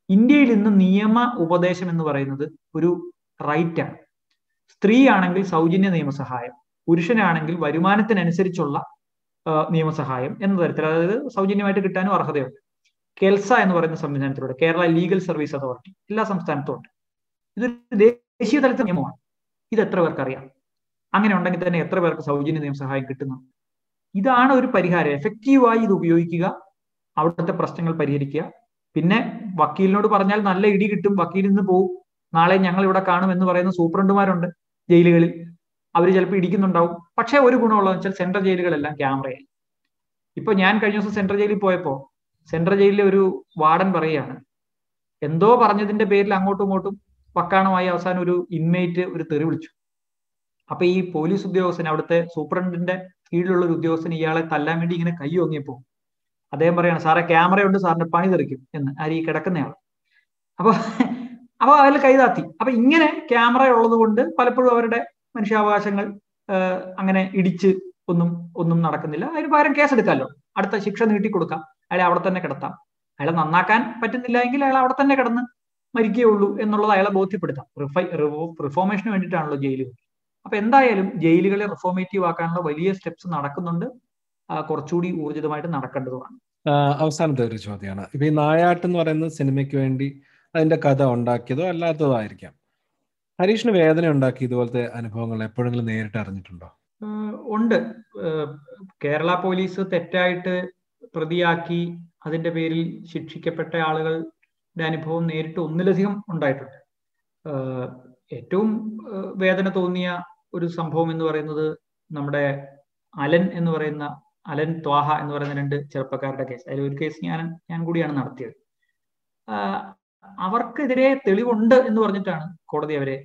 ഇന്ത്യയിൽ ഇന്ന് നിയമ ഉപദേശം എന്ന് പറയുന്നത് ഒരു റൈറ്റാണ്. സ്ത്രീ ആണെങ്കിൽ സൗജന്യ നിയമസഹായം, പുരുഷനാണെങ്കിൽ വരുമാനത്തിനനുസരിച്ചുള്ള നിയമസഹായം എന്ന തരത്തിൽ, അതായത് സൗജന്യമായിട്ട് കിട്ടാനും അർഹതയുണ്ട്. കെൽസ എന്ന് പറയുന്ന സംവിധാനത്തിലൂടെ, കേരള ലീഗൽ സർവീസ് അതോറിറ്റി, എല്ലാ സംസ്ഥാനത്തും ഉണ്ട്. ഇതൊരു ദേശീയ തലത്തിൽ നിയമമാണ്. ഇത് എത്ര പേർക്ക് അറിയാം? അങ്ങനെ ഉണ്ടെങ്കിൽ തന്നെ എത്ര പേർക്ക് സൗജന്യ നിയമസഹായം കിട്ടുന്നു? ഇതാണ് ഒരു പരിഹാരം. എഫക്റ്റീവായി ഇത് ഉപയോഗിക്കുക, അവിടുത്തെ പ്രശ്നങ്ങൾ പരിഹരിക്കുക. പിന്നെ വക്കീലിനോട് പറഞ്ഞാൽ നല്ല ഇടി കിട്ടും, വക്കീലിൽ നിന്ന് പോകും, നാളെ ഞങ്ങൾ ഇവിടെ കാണും എന്ന് പറയുന്ന സൂപ്രണ്ടുമാരുണ്ട് ജയിലുകളിൽ. അവർ ചിലപ്പോൾ ഇടിക്കുന്നുണ്ടാവും. പക്ഷേ ഒരു ഗുണമുള്ളതെന്ന് വെച്ചാൽ സെൻട്രൽ ജയിലുകളെല്ലാം ക്യാമറയായി. ഇപ്പൊ ഞാൻ കഴിഞ്ഞ ദിവസം സെൻട്രൽ ജയിലിൽ പോയപ്പോ സെൻട്രൽ ജയിലിലെ ഒരു വാർഡൻ പറയുകയാണ്, എന്തോ പറഞ്ഞതിന്റെ പേരിൽ അങ്ങോട്ടും ഇങ്ങോട്ടും വക്കാണമായി അവസാനം ഒരു ഇൻമേറ്റ് ഒരു തെറി വിളിച്ചു. അപ്പൊ ഈ പോലീസ് ഉദ്യോഗസ്ഥൻ, അവിടുത്തെ സൂപ്രണ്ടിന്റെ കീഴിലുള്ള ഒരു ഉദ്യോഗസ്ഥൻ ഇയാളെ തല്ലാൻ വേണ്ടി ഇങ്ങനെ കൈ ഓങ്ങിയപ്പോ അദ്ദേഹം പറയാണ്, സാറെ ക്യാമറയുണ്ട്, സാറിന്റെ പണി തെറിക്കും എന്ന്. ആര്? ഈ കിടക്കുന്നയാൾ. അപ്പൊ അപ്പൊ അതിൽ കൈതാത്തി. അപ്പൊ ഇങ്ങനെ ക്യാമറ ഉള്ളത് കൊണ്ട് പലപ്പോഴും അവരുടെ മനുഷ്യാവകാശങ്ങൾ അങ്ങനെ ഇടിച്ച് ഒന്നും ഒന്നും നടക്കുന്നില്ല. അതിന് പകരം കേസെടുക്കാമല്ലോ, അടുത്ത ശിക്ഷ നീട്ടിക്കൊടുക്കാം, അയാളെ അവിടെ തന്നെ കിടത്താം. അയാളെ നന്നാക്കാൻ പറ്റുന്നില്ല എങ്കിൽ അയാൾ അവിടെ തന്നെ കിടന്ന് മരിക്കുകയുള്ളൂ എന്നുള്ളത് അയാളെ ബോധ്യപ്പെടുത്താം. റിഫൈ റിഫോർമേഷന് വേണ്ടിയിട്ടാണല്ലോ ജയിലുകൾ. അപ്പൊ എന്തായാലും ജയിലുകളെ റിഫോർമേറ്റീവ് ആക്കാനുള്ള വലിയ സ്റ്റെപ്സ് നടക്കുന്നുണ്ട്, കുറച്ചുകൂടി ഊർജിതമായിട്ട് നടക്കേണ്ടതുമാണ്. അവസാനത്തെ ഒരു ചോദ്യമാണ്, ഇപ്പൊ ഈ നായാട്ട് എന്ന് പറയുന്ന സിനിമയ്ക്ക് വേണ്ടി അതിന്റെ കഥ ഉണ്ടാക്കിയതോ അല്ലാത്തതോ ആയിരിക്കാം. ഹരീഷിന് വേദന ഉണ്ടാക്കി ഇതുപോലത്തെ അനുഭവങ്ങൾ എപ്പോഴെങ്കിലും നേരിട്ട് അറിഞ്ഞിട്ടുണ്ടോ? ഉണ്ട്. കേരള പോലീസ് തെറ്റായിട്ട് പ്രതിയാക്കി അതിന്റെ പേരിൽ ശിക്ഷിക്കപ്പെട്ട ആളുകളുടെ അനുഭവം നേരിട്ട് ഒന്നിലധികം ഉണ്ടായിട്ടുണ്ട്. ഏറ്റവും വേദന തോന്നിയ ഒരു സംഭവം എന്ന് പറയുന്നത് നമ്മുടെ അലൻ എന്ന് പറയുന്ന അലൻ ത്വാഹ എന്ന് പറയുന്ന രണ്ട് ചെറുപ്പക്കാരുടെ കേസ്. അതിൽ ഒരു കേസ് ഞാൻ ഞാൻ കൂടിയാണ് നടത്തിയത്. അവർക്കെതിരെ തെളിവുണ്ട് എന്ന് പറഞ്ഞിട്ടാണ് കോടതി അവരെ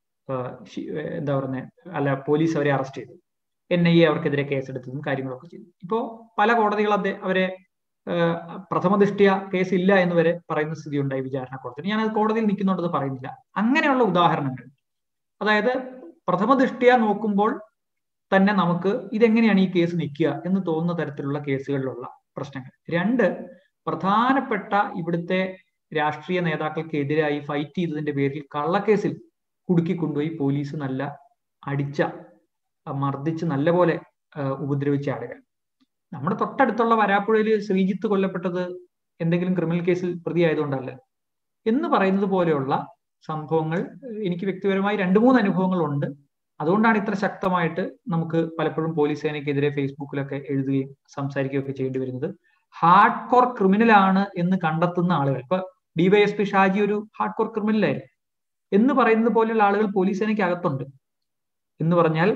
എന്താ പറയുന്നത് അല്ല പോലീസ് അവരെ അറസ്റ്റ് ചെയ്തു. എൻ ഐ എ അവർക്കെതിരെ കേസെടുത്തതും കാര്യങ്ങളൊക്കെ ചെയ്തു. ഇപ്പോ പല കോടതികൾ അവരെ പ്രഥമ ദൃഷ്ട്യാ കേസ് ഇല്ല എന്ന് വരെ പറയുന്ന സ്ഥിതി ഉണ്ടായി വിചാരണ കോടതി. ഞാനത് കോടതിയിൽ നിൽക്കുന്നുണ്ടെന്ന് പറയുന്നില്ല. അങ്ങനെയുള്ള ഉദാഹരണങ്ങൾ, അതായത് പ്രഥമ ദൃഷ്ട്യാ നോക്കുമ്പോൾ തന്നെ നമുക്ക് ഇതെങ്ങനെയാണ് ഈ കേസ് നിൽക്കുക എന്ന് തോന്നുന്ന തരത്തിലുള്ള കേസുകളിലുള്ള പ്രശ്നങ്ങൾ. രണ്ട്, പ്രധാനപ്പെട്ട ഇവിടുത്തെ രാഷ്ട്രീയ നേതാക്കൾക്കെതിരായി ഫൈറ്റ് ചെയ്തതിന്റെ പേരിൽ കള്ളക്കേസിൽ കുടുക്കിക്കൊണ്ടുപോയി പോലീസ് നല്ല അടിച്ച മർദ്ദിച്ച് നല്ലപോലെ ഉപദ്രവിച്ച ആളുകൾ. നമ്മുടെ തൊട്ടടുത്തുള്ള വരാപ്പുഴയിൽ ശ്രീജിത്ത് കൊല്ലപ്പെട്ടത് എന്തെങ്കിലും ക്രിമിനൽ കേസിൽ പ്രതിയായതുകൊണ്ടല്ല എന്ന് പറയുന്നത് പോലെയുള്ള സംഭവങ്ങൾ എനിക്ക് വ്യക്തിപരമായി രണ്ട് മൂന്ന് അനുഭവങ്ങളുണ്ട്. അതുകൊണ്ടാണ് ഇത്ര ശക്തമായിട്ട് നമുക്ക് പലപ്പോഴും പോലീസ് സേനയ്ക്കെതിരെ ഫേസ്ബുക്കിലൊക്കെ എഴുതുകയും സംസാരിക്കുകയൊക്കെ ചെയ്യേണ്ടി വരുന്നത്. ഹാർഡ് കോർ ക്രിമിനൽ ആണ് എന്ന് കണ്ടെത്തുന്ന ആളുകൾ, ഇപ്പൊ ഡിവൈഎസ്പി ഷാജി ഒരു ഹാർഡ് കോർ ക്രിമിനലായിരുന്നു എന്ന് പറയുന്നത് പോലെയുള്ള ആളുകൾ പോലീസ് സേനയ്ക്ക് അകത്തുണ്ട്. എന്ന് പറഞ്ഞാൽ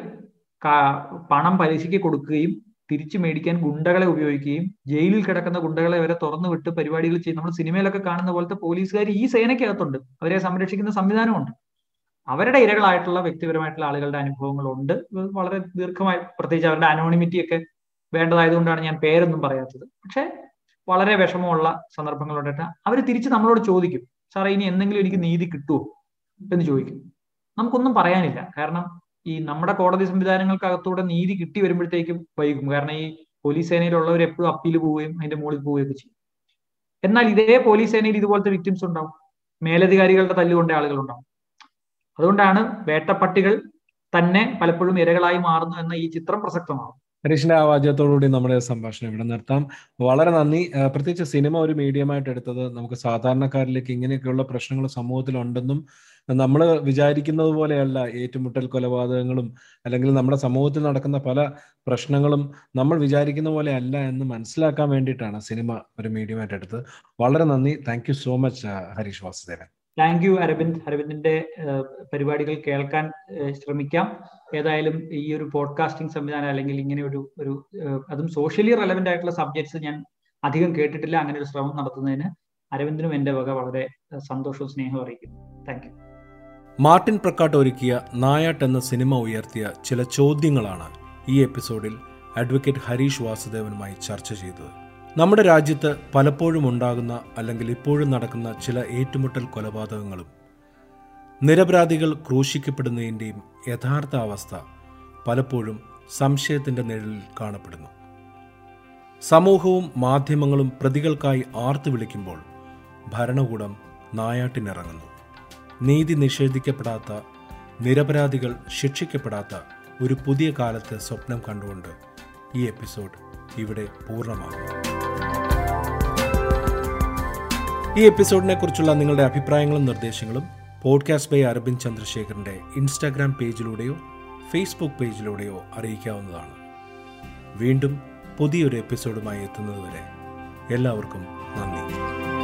പണം പലിശയ്ക്ക് കൊടുക്കുകയും തിരിച്ചു മേടിക്കാൻ ഗുണ്ടകളെ ഉപയോഗിക്കുകയും ജയിലിൽ കിടക്കുന്ന ഗുണ്ടകളെ വരെ തുറന്നു വിട്ട് പരിപാടികൾ ചെയ്യും. നമ്മൾ സിനിമയിലൊക്കെ കാണുന്ന പോലത്തെ പോലീസുകാർ ഈ സേനയ്ക്കകത്തുണ്ട്. അവരെ സംരക്ഷിക്കുന്ന സംവിധാനമുണ്ട്. അവരുടെ ഇരകളായിട്ടുള്ള വ്യക്തിപരമായിട്ടുള്ള ആളുകളുടെ അനുഭവങ്ങളുണ്ട്. വളരെ ദീർഘമായി, പ്രത്യേകിച്ച് അവരുടെ അനോണിമിറ്റി ഒക്കെ വേണ്ടതായതുകൊണ്ടാണ് ഞാൻ പേരൊന്നും പറയാത്തത്. പക്ഷെ വളരെ വിഷമമുള്ള സന്ദർഭങ്ങളുണ്ടായിട്ട് അവർ തിരിച്ച് നമ്മളോട് ചോദിക്കും, സാറേ ഇനി എന്തെങ്കിലും എനിക്ക് നീതി കിട്ടുമോ എന്ന് ചോദിക്കും. നമുക്കൊന്നും പറയാനില്ല. കാരണം ഈ നമ്മുടെ കോടതി സംവിധാനങ്ങൾക്കകത്തൂടെ നീതി കിട്ടി വരുമ്പോഴത്തേക്കും വൈകും. കാരണം ഈ പോലീസ് സേനയിലുള്ളവർ എപ്പോഴും അപ്പീൽ പോവുകയും അതിന്റെ മുകളിൽ പോവുകയൊക്കെ ചെയ്യും. എന്നാൽ ഇതേ പോലീസ് സേനയിൽ ഇതുപോലത്തെ വിക്ടിംസ് ഉണ്ടാവും, മേലധികാരികളുടെ തല്ലുകൊണ്ട ആളുകളുണ്ടാവും. അതുകൊണ്ടാണ് വേട്ടപ്പട്ടികൾ തന്നെ പലപ്പോഴും ഇരകളായി മാറുന്നു എന്ന ഈ ചിത്രം പ്രസക്തമാകും. ഹരീഷിന്റെ ആ വാചകത്തോടുകൂടി നമ്മുടെ സംഭാഷണം ഇവിടെ നിർത്താം. വളരെ നന്ദി. പ്രത്യേകിച്ച് സിനിമ ഒരു മീഡിയമായിട്ട് എടുത്തത് നമുക്ക് സാധാരണക്കാരിലേക്ക് ഇങ്ങനെയൊക്കെയുള്ള പ്രശ്നങ്ങൾ സമൂഹത്തിലുണ്ടെന്നും നമ്മൾ വിചാരിക്കുന്നത് പോലെയല്ല ഏറ്റുമുട്ടൽ കൊലപാതകങ്ങളും അല്ലെങ്കിൽ നമ്മുടെ സമൂഹത്തിൽ നടക്കുന്ന പല പ്രശ്നങ്ങളും നമ്മൾ വിചാരിക്കുന്ന പോലെ അല്ല എന്ന് മനസ്സിലാക്കാൻ വേണ്ടിയിട്ടാണ് സിനിമ ഒരു മീഡിയമായിട്ട് എടുത്തത്. വളരെ നന്ദി. Thank you so much Harish Vasudevan. Thank you Aravind. അരവിന്ദിന്റെ പരിപാടികൾ കേൾക്കാൻ ശ്രമിക്കാം. ഏതായാലും ഈ ഒരു പോഡ്കാസ്റ്റിംഗ് സംവിധാനം അല്ലെങ്കിൽ ഇങ്ങനെ ഒരു ഒരു അതും സോഷ്യലി റെലവെന്റ് ആയിട്ടുള്ള സബ്ജക്ട്സ് ഞാൻ അധികം കേട്ടിട്ടില്ല. അങ്ങനെ ഒരു ശ്രമം നടത്തുന്നതിന് അരവിന്ദിനും എന്റെ വക വളരെ സന്തോഷവും സ്നേഹവും അറിയിക്കുന്നു. Thank you. മാർട്ടിൻ പ്രക്കാട്ട് ഒരുക്കിയ നായാട്ട് എന്ന സിനിമ ഉയർത്തിയ ചില ചോദ്യങ്ങളാണ് ഈ എപ്പിസോഡിൽ അഡ്വക്കേറ്റ് ഹരീഷ് വാസുദേവനുമായി ചർച്ച ചെയ്തത്. നമ്മുടെ രാജ്യത്ത് പലപ്പോഴും ഉണ്ടാകുന്ന അല്ലെങ്കിൽ ഇപ്പോഴും നടക്കുന്ന ചില ഏറ്റുമുട്ടൽ കൊലപാതകങ്ങളും നിരപരാധികൾ ക്രൂശിക്കപ്പെടുന്നതിൻ്റെയും യഥാർത്ഥ അവസ്ഥ പലപ്പോഴും സംശയത്തിൻ്റെ നിഴലിൽ കാണപ്പെടുന്നു. സമൂഹവും മാധ്യമങ്ങളും പ്രതികൾക്കായി ആർത്തു വിളിക്കുമ്പോൾ ഭരണകൂടം നായാട്ടിനിറങ്ങുന്നു. നീതി നിഷേധിക്കപ്പെടാത്ത, നിരപരാധികൾ ശിക്ഷിക്കപ്പെടാത്ത ഒരു പുതിയ കാലത്തെ സ്വപ്നം കണ്ടുകൊണ്ട് ഈ എപ്പിസോഡ് ഇവിടെ പൂർണ്ണമാകുന്നു. ഈ എപ്പിസോഡിനെ കുറിച്ചുള്ള നിങ്ങളുടെ അഭിപ്രായങ്ങളും നിർദ്ദേശങ്ങളും പോഡ്കാസ്റ്റ് ബൈ അരവിന്ദ് ചന്ദ്രശേഖറിൻ്റെ ഇൻസ്റ്റാഗ്രാം പേജിലൂടെയോ ഫേസ്ബുക്ക് പേജിലൂടെയോ അറിയിക്കാവുന്നതാണ്. വീണ്ടും പുതിയൊരു എപ്പിസോഡുമായി എത്തുന്നതുവരെ എല്ലാവർക്കും നന്ദി.